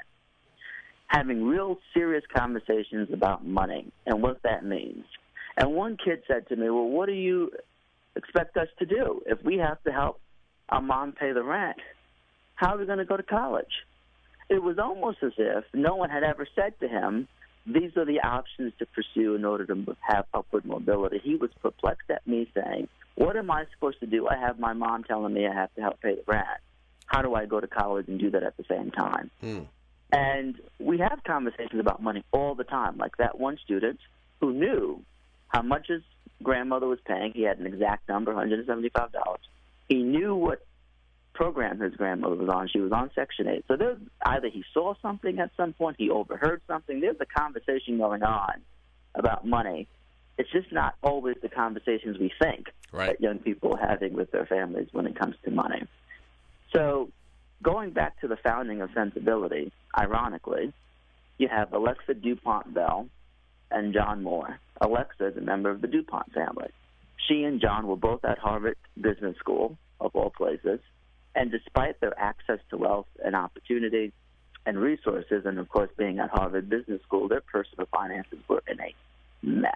Having real serious conversations about money and what that means. And one kid said to me, well, what do you expect us to do? If we have to help our mom pay the rent, how are we going to go to college? It was almost as if no one had ever said to him, these are the options to pursue in order to have upward mobility. He was perplexed at me saying, what am I supposed to do? I have my mom telling me I have to help pay the rent. How do I go to college and do that at the same time? Mm. And we have conversations about money all the time, like that one student who knew how much his grandmother was paying. He had an exact number, one hundred seventy-five dollars. He knew what program his grandmother was on. She was on Section eight. So there's either he saw something at some point, he overheard something. There's a conversation going on about money. It's just not always the conversations we think right. that young people are having with their families when it comes to money. So going back to the founding of Sensibility, ironically, you have Alexa DuPont Bell and John Moore. Alexa is a member of the DuPont family. She and John were both at Harvard Business School, of all places, and despite their access to wealth and opportunity and resources, and of course being at Harvard Business School, their personal finances were in a mess.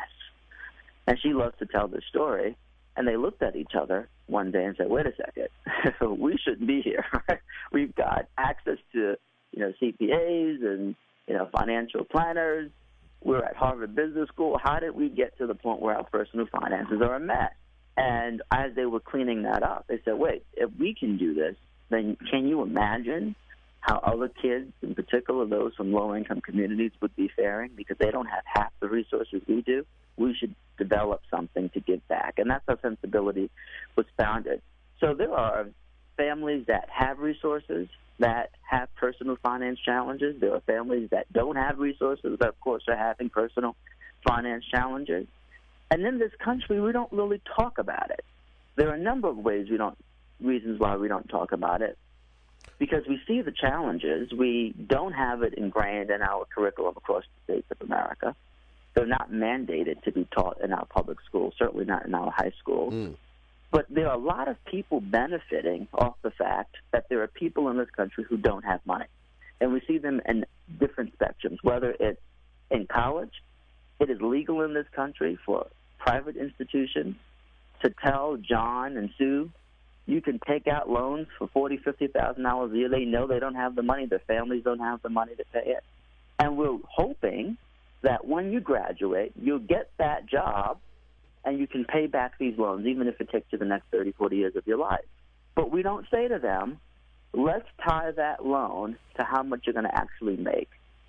And she loves to tell this story, and they looked at each other one day and said, wait a second, we shouldn't be here. We've got access to, you know, C P As and, you know, financial planners. We're at Harvard Business School. How did we get to the point where our personal finances are a mess? And as they were cleaning that up, they said, wait, if we can do this, then can you imagine how other kids, in particular those from low-income communities, would be faring because they don't have half the resources we do? We should develop something to give back. And that's how Sensibility was founded. So there are families that have resources that have personal finance challenges. There are families that don't have resources that, of course, are having personal finance challenges. And in this country, we don't really talk about it. There are a number of ways we don't, reasons why we don't talk about it. Because we see the challenges. We don't have it ingrained in our curriculum across the states of America. They're not mandated to be taught in our public schools, certainly not in our high schools. Mm. But there are a lot of people benefiting off the fact that there are people in this country who don't have money. And we see them in different spectrums, whether it's in college. It is legal in this country for private institutions to tell John and Sue, you can take out loans for forty thousand dollars, fifty thousand dollars a year. They know they don't have the money. Their families don't have the money to pay it. And we're hoping that when you graduate, you'll get that job and you can pay back these loans, even if it takes you the next thirty, forty years of your life. But we don't say to them, let's tie that loan to how much you're going to actually make.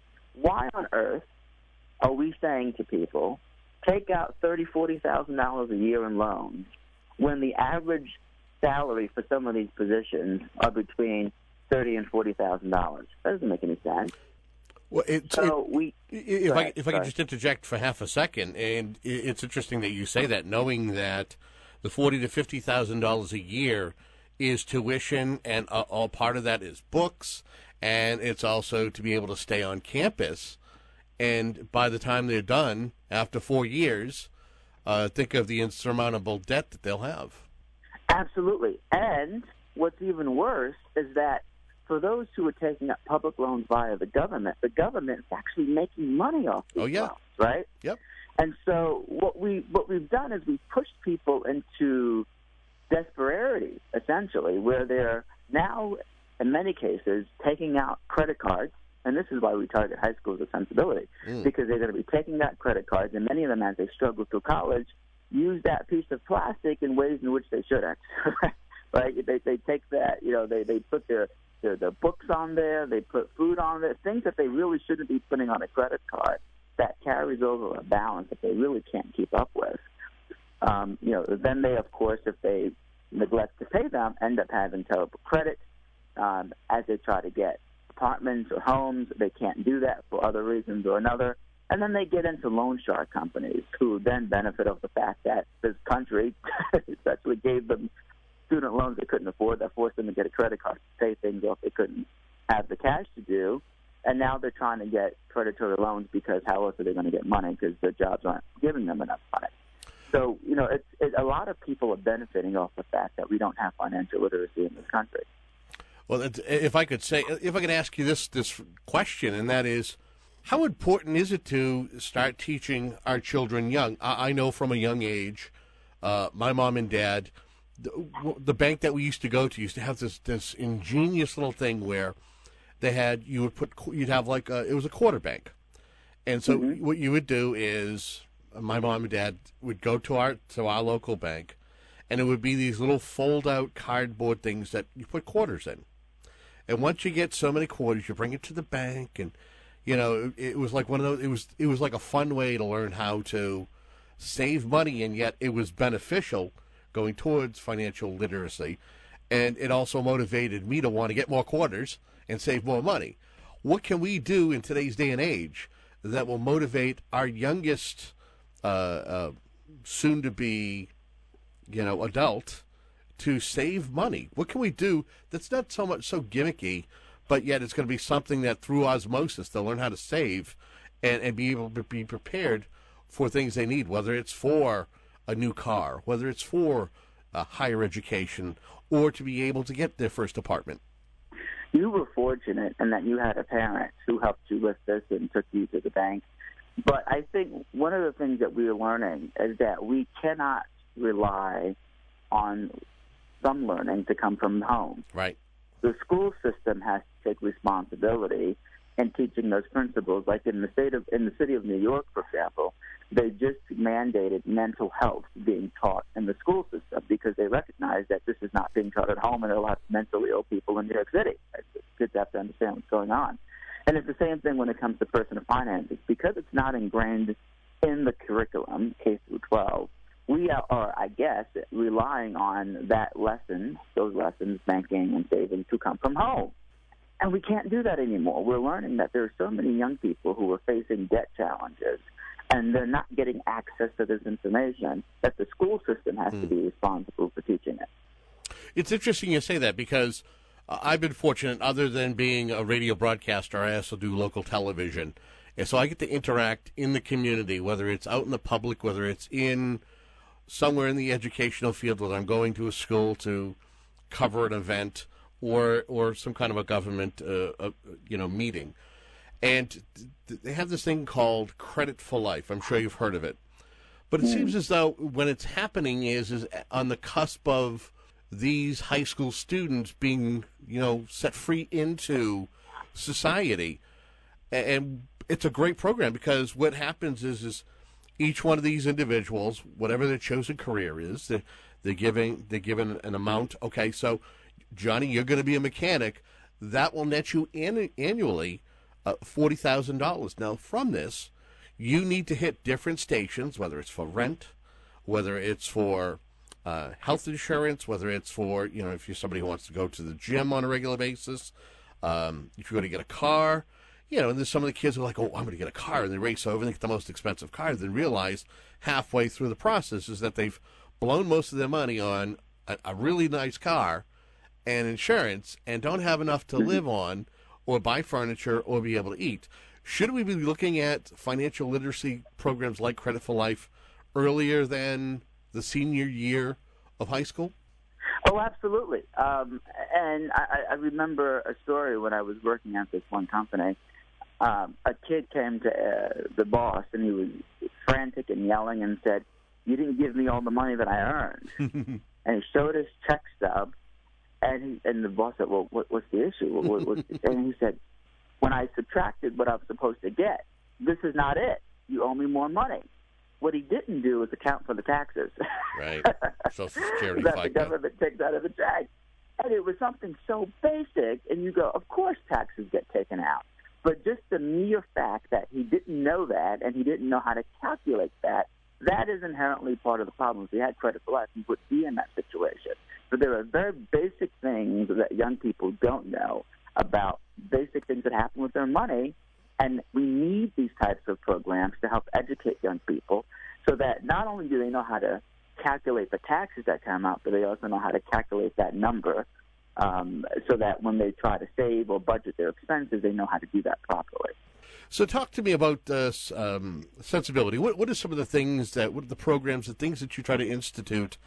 Why on earth are we saying to people, take out thirty thousand dollars, forty thousand dollars a year in loans when the average salary for some of these positions are between thirty thousand dollars and forty thousand dollars? That doesn't make any sense. Well, it's, So it, we. if go I ahead, if I could sorry. just interject for half a second, and i- it's interesting that you say that, knowing that the forty to fifty thousand dollars a year is tuition, and uh, all part of that is books, and it's also to be able to stay on campus. And by the time they're done, after four years, uh, think of the insurmountable debt that they'll have. Absolutely. And what's even worse is that for those who are taking up public loans via the government, the government is actually making money off these Oh, yeah. loans, right? Yep. And so what we what we've done is we've pushed people into desperation, essentially, where they're now, in many cases, taking out credit cards. And this is why we target high schools with sensibility, Mm. because they're going to be taking out credit cards, and many of them, as they struggle through college, use that piece of plastic in ways in which they shouldn't. Right? They they take that, you know, they they put their their, their books on there, they put food on there, things that they really shouldn't be putting on a credit card. That carries over a balance that they really can't keep up with. Um, you know, then they, of course, if they neglect to pay them, end up having terrible credit um, as they try to get apartments or homes. They can't do that for other reasons or another. And then they get into loan shark companies who then benefit of the fact that this country essentially gave them student loans they couldn't afford, that forced them to get a credit card to pay things off they couldn't have the cash to do. And now they're trying to get predatory loans because how else are they going to get money, because their jobs aren't giving them enough money. So, you know, it's, it, a lot of people are benefiting off the fact that we don't have financial literacy in this country. Well, it's- if I could say, if I could ask you this this question, and that is, how important is it to start teaching our children young? I, I know from a young age, uh, my mom and dad, the, the bank that we used to go to used to have this this ingenious little thing where they had you would put you'd have like a, it was a quarter bank, and so Mm-hmm. what you would do is my mom and dad would go to our to our local bank, and it would be these little fold out cardboard things that you put quarters in. And once you get so many quarters, you bring it to the bank, and you know it, it was like one of those. It was it was like a fun way to learn how to save money, and yet it was beneficial going towards financial literacy, and it also motivated me to want to get more quarters and save more money. What can we do in today's day and age that will motivate our youngest, uh, uh, soon-to-be, you know, adult to save money? What can we do that's not so much so gimmicky, but yet it's going to be something that through osmosis they'll learn how to save and, and be able to be prepared for things they need, whether it's for a new car, whether it's for uh, higher education, or to be able to get their first apartment. You were fortunate in that you had a parent who helped you with this and took you to the bank. But I think one of the things that we are learning is that we cannot rely on some learning to come from home. Right. The school system has to take responsibility in teaching those principles. Like in the state of in the city of New York, for example, they just mandated mental health being taught in the school system because they recognize that this is not being taught at home, and there are a lot of mentally ill people in New York City. Kids have to understand what's going on. And it's the same thing when it comes to personal finances. Because it's not ingrained in the curriculum, K through twelve, we are, are, I guess, relying on that lesson, those lessons, banking and saving, to come from home. And we can't do that anymore. We're learning that there are so many young people who are facing debt challenges, and they're not getting access to this information, that the school system has to be responsible for teaching it. It's interesting you say that because uh, I've been fortunate, other than being a radio broadcaster, I also do local television. And so I get to interact in the community, whether it's out in the public, whether it's in somewhere in the educational field, whether I'm going to a school to cover an event or or some kind of a government uh, uh, you know meeting. And th- they have this thing called Credit for Life. I'm sure you've heard of it. But it seems as though when it's happening is is on the cusp of these high school students being, you know, set free into society. And it's a great program because what happens is is each one of these individuals, whatever their chosen career is, they're, they're giving they're given an amount. Okay, so Johnny, you're going to be a mechanic. That will net you an- annually uh, forty thousand dollars. Now, from this, you need to hit different stations, whether it's for rent, whether it's for uh, health insurance, whether it's for, you know, if you're somebody who wants to go to the gym on a regular basis, um, if you're going to get a car, you know, and there's some of the kids who are like, oh, I'm going to get a car, and they race over and get the most expensive car, then realize halfway through the process is that they've blown most of their money on a, a really nice car and insurance and don't have enough to live on or buy furniture or be able to eat. Should we be looking at financial literacy programs like Credit for Life earlier than the senior year of high school? Oh, absolutely. Um, and I, I remember a story when I was working at this one company. Um, a kid came to uh, the boss, and he was frantic and yelling and said, "You didn't give me all the money that I earned." And he showed his check stub, and he, and the boss said, "Well, what, what's the issue?" What, what, what? And he said, "When I subtracted what I was supposed to get, this is not it. You owe me more money." What he didn't do was account for the taxes. Right. Social Security, that the FICA. government takes out of the check. And it was something so basic, and you go, of course taxes get taken out. But just the mere fact that he didn't know that and he didn't know how to calculate that, that is inherently part of the problem. If he had Credit for Life, he would be in that situation. But there are very basic things that young people don't know about basic things that happen with their money. And we need these types of programs to help educate young people so that not only do they know how to calculate the taxes that come out, but they also know how to calculate that number um, so that when they try to save or budget their expenses, they know how to do that properly. So talk to me about uh, um, sensibility. What, what are some of the things that, what are the programs, the things that you try to institute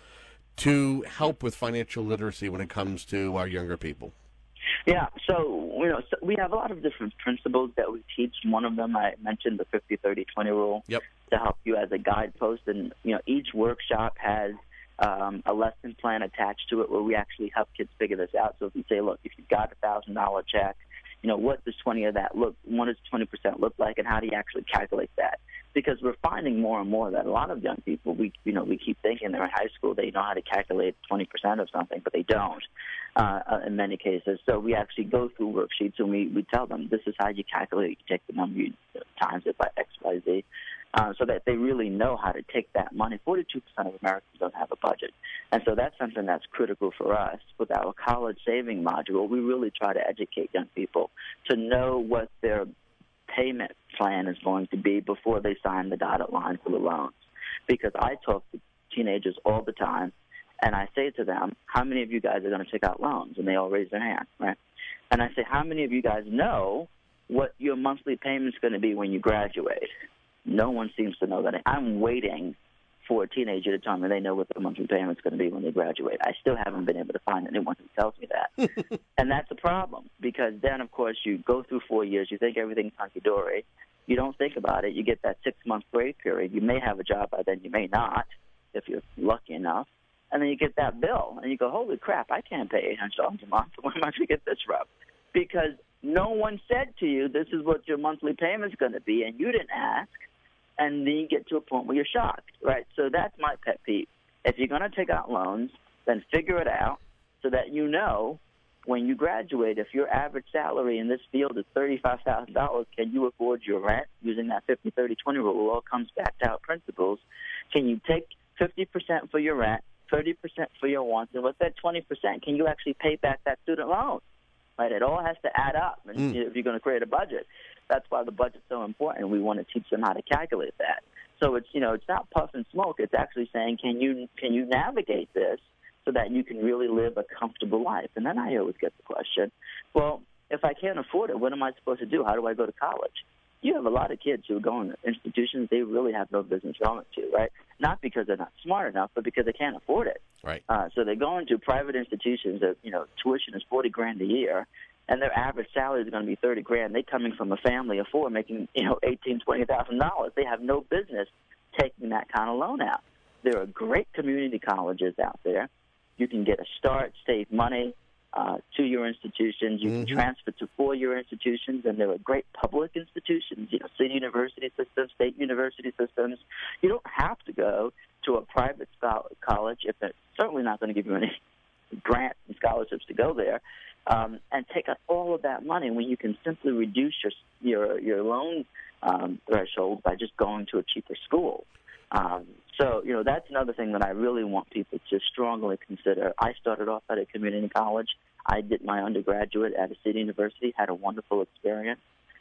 to help with financial literacy when it comes to our younger people? Yeah, so, you know, so we have a lot of different principles that we teach. One of them, I mentioned the fifty thirty twenty rule yep. to help you as a guidepost. And, you know, each workshop has um, a lesson plan attached to it where we actually help kids figure this out. So if you say, look, if you've got a one thousand dollars check, you know, what does twenty of that look, what does twenty percent look like, and how do you actually calculate that? Because we're finding more and more that a lot of young people, we you know, we keep thinking they're in high school, they know how to calculate twenty percent of something, but they don't uh, in many cases. So we actually go through worksheets and we, we tell them this is how you calculate. You take the number, you times it by X, Y, Z, uh, so that they really know how to take that money. forty-two percent of Americans don't have a budget. And so that's something that's critical for us. With our college saving module, we really try to educate young people to know what their payment plan is going to be before they sign the dotted line for the loans. Because I talk to teenagers all the time, and I say to them, how many of you guys are going to take out loans? And they all raise their hand, right? And I say, how many of you guys know what your monthly payment's going to be when you graduate? No one seems to know that. I'm waiting for a teenager to tell me they know what their monthly payment's going to be when they graduate. I still haven't been able to find anyone who tells me that. And that's a problem because then, of course, you go through four years, you think everything's hunky-dory. You don't think about it. You get that six-month grace period. You may have a job by then. You may not if you're lucky enough. And then you get that bill, and you go, holy crap, I can't pay eight hundred dollars a month. Where am I going to get this from? Because no one said to you this is what your monthly payment's going to be, and you didn't ask. And then you get to a point where you're shocked, right? So that's my pet peeve. If you're going to take out loans, then figure it out so that you know when you graduate, if your average salary in this field is thirty-five thousand dollars, can you afford your rent using that fifty thirty twenty rule? It all comes back to our principles. Can you take fifty percent for your rent, thirty percent for your wants, and with that twenty percent, can you actually pay back that student loan? Right? It all has to add up and Mm. if you're going to create a budget. That's why the budget's so important. We want to teach them how to calculate that. So it's, you know, it's not puff and smoke. It's actually saying, can you can you navigate this so that you can really live a comfortable life? And then I always get the question, well, if I can't afford it, what am I supposed to do? How do I go to college? You have a lot of kids who are going to institutions they really have no business going to, right? Not because they're not smart enough, but because they can't afford it. Right. Uh, so they're going to private institutions that, you know, tuition is forty grand a year, and their average salary is going to be thirty grand. They're coming from a family of four making, you know, eighteen, twenty thousand dollars. They have no business taking that kind of loan out. There are great community colleges out there. You can get a start, save money, uh, two-year institutions. You Mhm. can transfer to four-year institutions, and there are great public institutions, you know, city university systems, state university systems. You don't have to go to a private schol- college if it's certainly not going to give you any grants and scholarships to go there, um, and take out all of that money when you can simply reduce your your, your loan um, threshold by just going to a cheaper school. Um, so, you know, that's another thing that I really want people to strongly consider. I started off at a community college. I did my undergraduate at a city university, had a wonderful experience.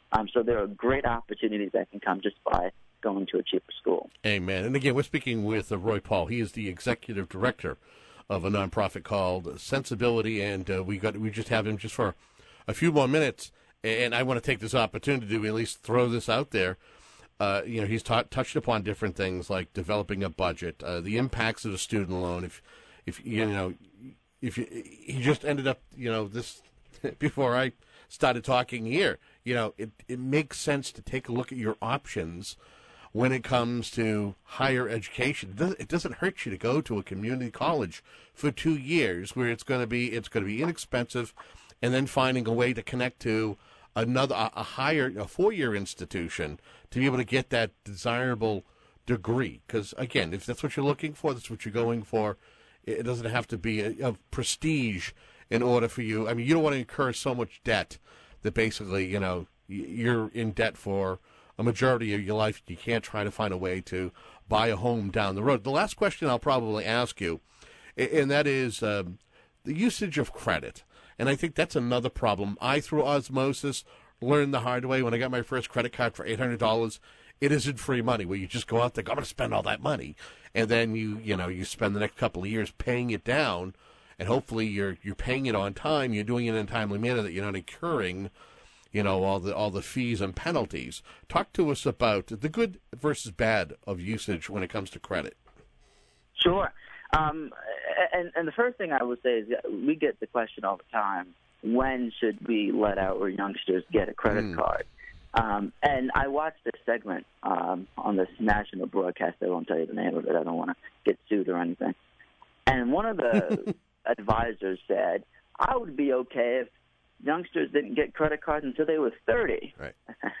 Um, so there are great opportunities that can come just by going to a cheaper school. Amen. And again, we're speaking with uh, Roy Paul. He is the executive director of a nonprofit called Sensibility, and uh, we got we just have him just for a few more minutes. And I want to take this opportunity to at least throw this out there. Uh, you know, he's ta- touched upon different things like developing a budget, uh, the impacts of a student loan. If, if you know, if you, he just ended up, you know, this before I started talking here. You know, it it makes sense to take a look at your options when it comes to higher education. It doesn't, it doesn't hurt you to go to a community college for two years where it's going to be it's going to be inexpensive, and then finding a way to connect to another a, a higher a four-year institution to be able to get that desirable degree. Because again, if that's what you're looking for, that's what you're going for. It doesn't have to be a, of prestige in order for you. I mean, you don't want to incur so much debt that basically, you know, you're in debt for a majority of your life. You can't try to find a way to buy a home down the road. The last question I'll probably ask you, and that is um, the usage of credit. And I think that's another problem. I, through osmosis, learned the hard way when I got my first credit card for eight hundred dollars. It isn't free money where you just go out there, I'm going to spend all that money. And then you, you know, you spend the next couple of years paying it down, and hopefully you're you're paying it on time. You're doing it in a timely manner that you're not incurring, you know, all the all the fees and penalties. Talk to us about the good versus bad of usage when it comes to credit. Sure. Um, and, and the first thing I would say is that we get the question all the time, when should we let our youngsters get a credit mm. card? Um, and I watched this segment um, on this national broadcast. I won't tell you the name of it. I don't want to get sued or anything. And one of the advisors said, I would be okay if youngsters didn't get credit cards until they were thirty. Right.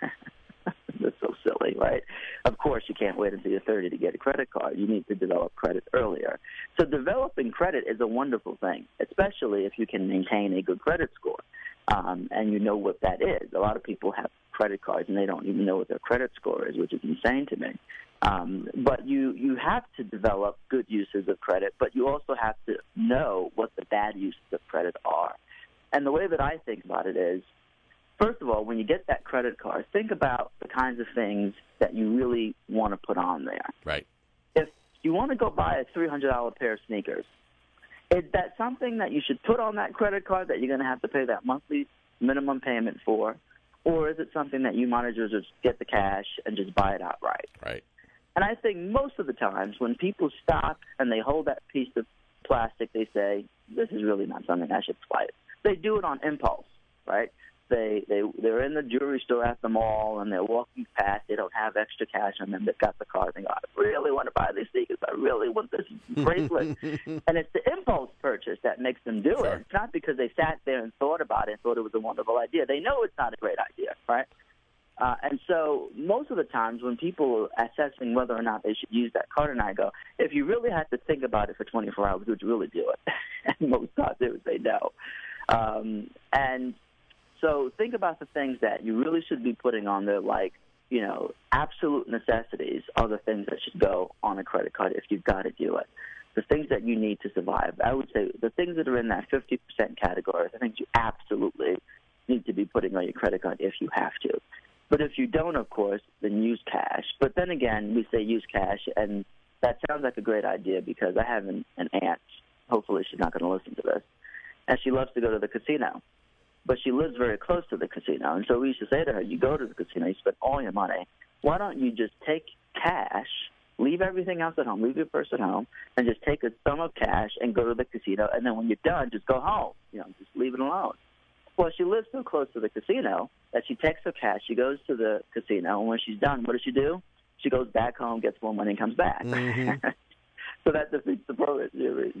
That's so silly, right? Of course, you can't wait until you're thirty to get a credit card. You need to develop credit earlier. So developing credit is a wonderful thing, especially if you can maintain a good credit score, um, and you know what that is. A lot of people have credit cards, and they don't even know what their credit score is, which is insane to me. Um, but you, you have to develop good uses of credit, but you also have to know what the bad uses of credit are. And the way that I think about it is, first of all, when you get that credit card, think about the kinds of things that you really want to put on there. Right. If you want to go buy a three hundred dollars pair of sneakers, is that something that you should put on that credit card that you're going to have to pay that monthly minimum payment for? Or is it something that you might as well just get the cash and just buy it outright? Right. And I think most of the times when people stop and they hold that piece of plastic, they say, this is really not something I should buy. They do it on impulse, right? They, they, they're in the jewelry store at the mall, and they're walking past. They don't have extra cash on them. They've got the card. They go, I really want to buy these sneakers. I really want this bracelet. And it's the impulse purchase that makes them do Sure. it. It's not because they sat there and thought about it and thought it was a wonderful idea. They know it's not a great idea, right? Uh, and so most of the times when people are assessing whether or not they should use that card, and I go, if you really had to think about it for twenty-four hours, would you really do it? And most times they would say no. Um, and so think about the things that you really should be putting on there, like, you know, absolute necessities are the things that should go on a credit card if you've got to do it. The things that you need to survive. I would say the things that are in that fifty percent category are the things you absolutely need to be putting on your credit card if you have to. But if you don't, of course, then use cash. But then again, we say use cash, and that sounds like a great idea because I have an, an aunt. Hopefully she's not going to listen to this. And she loves to go to the casino. But she lives very close to the casino. And so we used to say to her, you go to the casino, you spend all your money. Why don't you just take cash, leave everything else at home, leave your purse at home, and just take a sum of cash and go to the casino. And then when you're done, just go home. You know, just leave it alone. Well, she lives so close to the casino that she takes her cash, she goes to the casino, and when she's done, what does she do? She goes back home, gets more money, and comes back. Mm-hmm. So that defeats the purpose.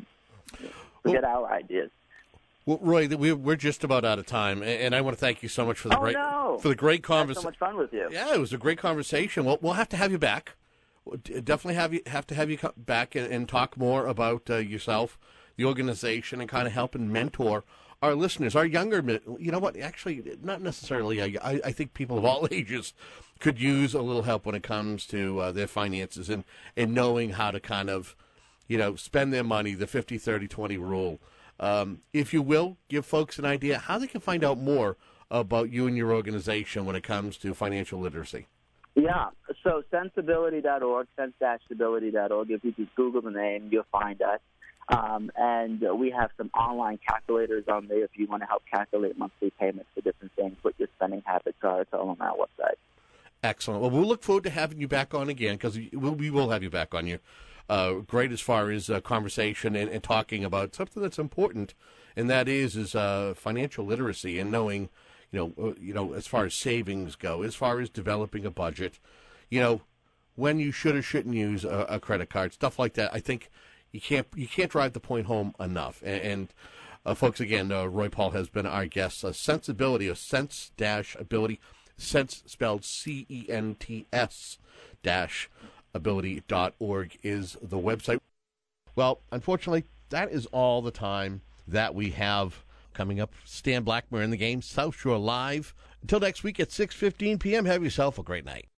Forget well, our ideas. Well, Roy, we're just about out of time, and I want to thank you so much for the oh, great no. for the great conversation. So much fun with you. Yeah, it was a great conversation. Well, we'll have to have you back. We'll definitely have you have to have you come back and, and talk more about uh, yourself, the organization, and kind of help and mentor our listeners, our younger, you know what, actually, not necessarily, I, I think people of all ages could use a little help when it comes to uh, their finances and, and knowing how to kind of, you know, spend their money, the fifty thirty twenty rule. Um, if you will, give folks an idea how they can find out more about you and your organization when it comes to financial literacy. Yeah, so sensibility dot org, sense dash stability dot org. If you just Google the name, you'll find us. Um, and uh, we have some online calculators on there if you want to help calculate monthly payments for different things, what your spending habits are. It's all on our website. Excellent. Well, we'll look forward to having you back on again, because we, we will have you back on here. Uh, great as far as uh, conversation and, and talking about something that's important, and that is is uh, financial literacy and knowing, you know, uh, you know, as far as savings go, as far as developing a budget, you know, when you should or shouldn't use a, a credit card, stuff like that. I think you can't you can't drive the point home enough. And, and uh, folks, again, uh, Roy Paul has been our guest. Uh, Sensibility, a sense dash ability, sense spelled C E N T S dash ability dot org is the website. Well, unfortunately, that is all the time that we have. Coming up, Stan Blackmer in the game, South Shore Live. Until next week at six fifteen p.m., have yourself a great night.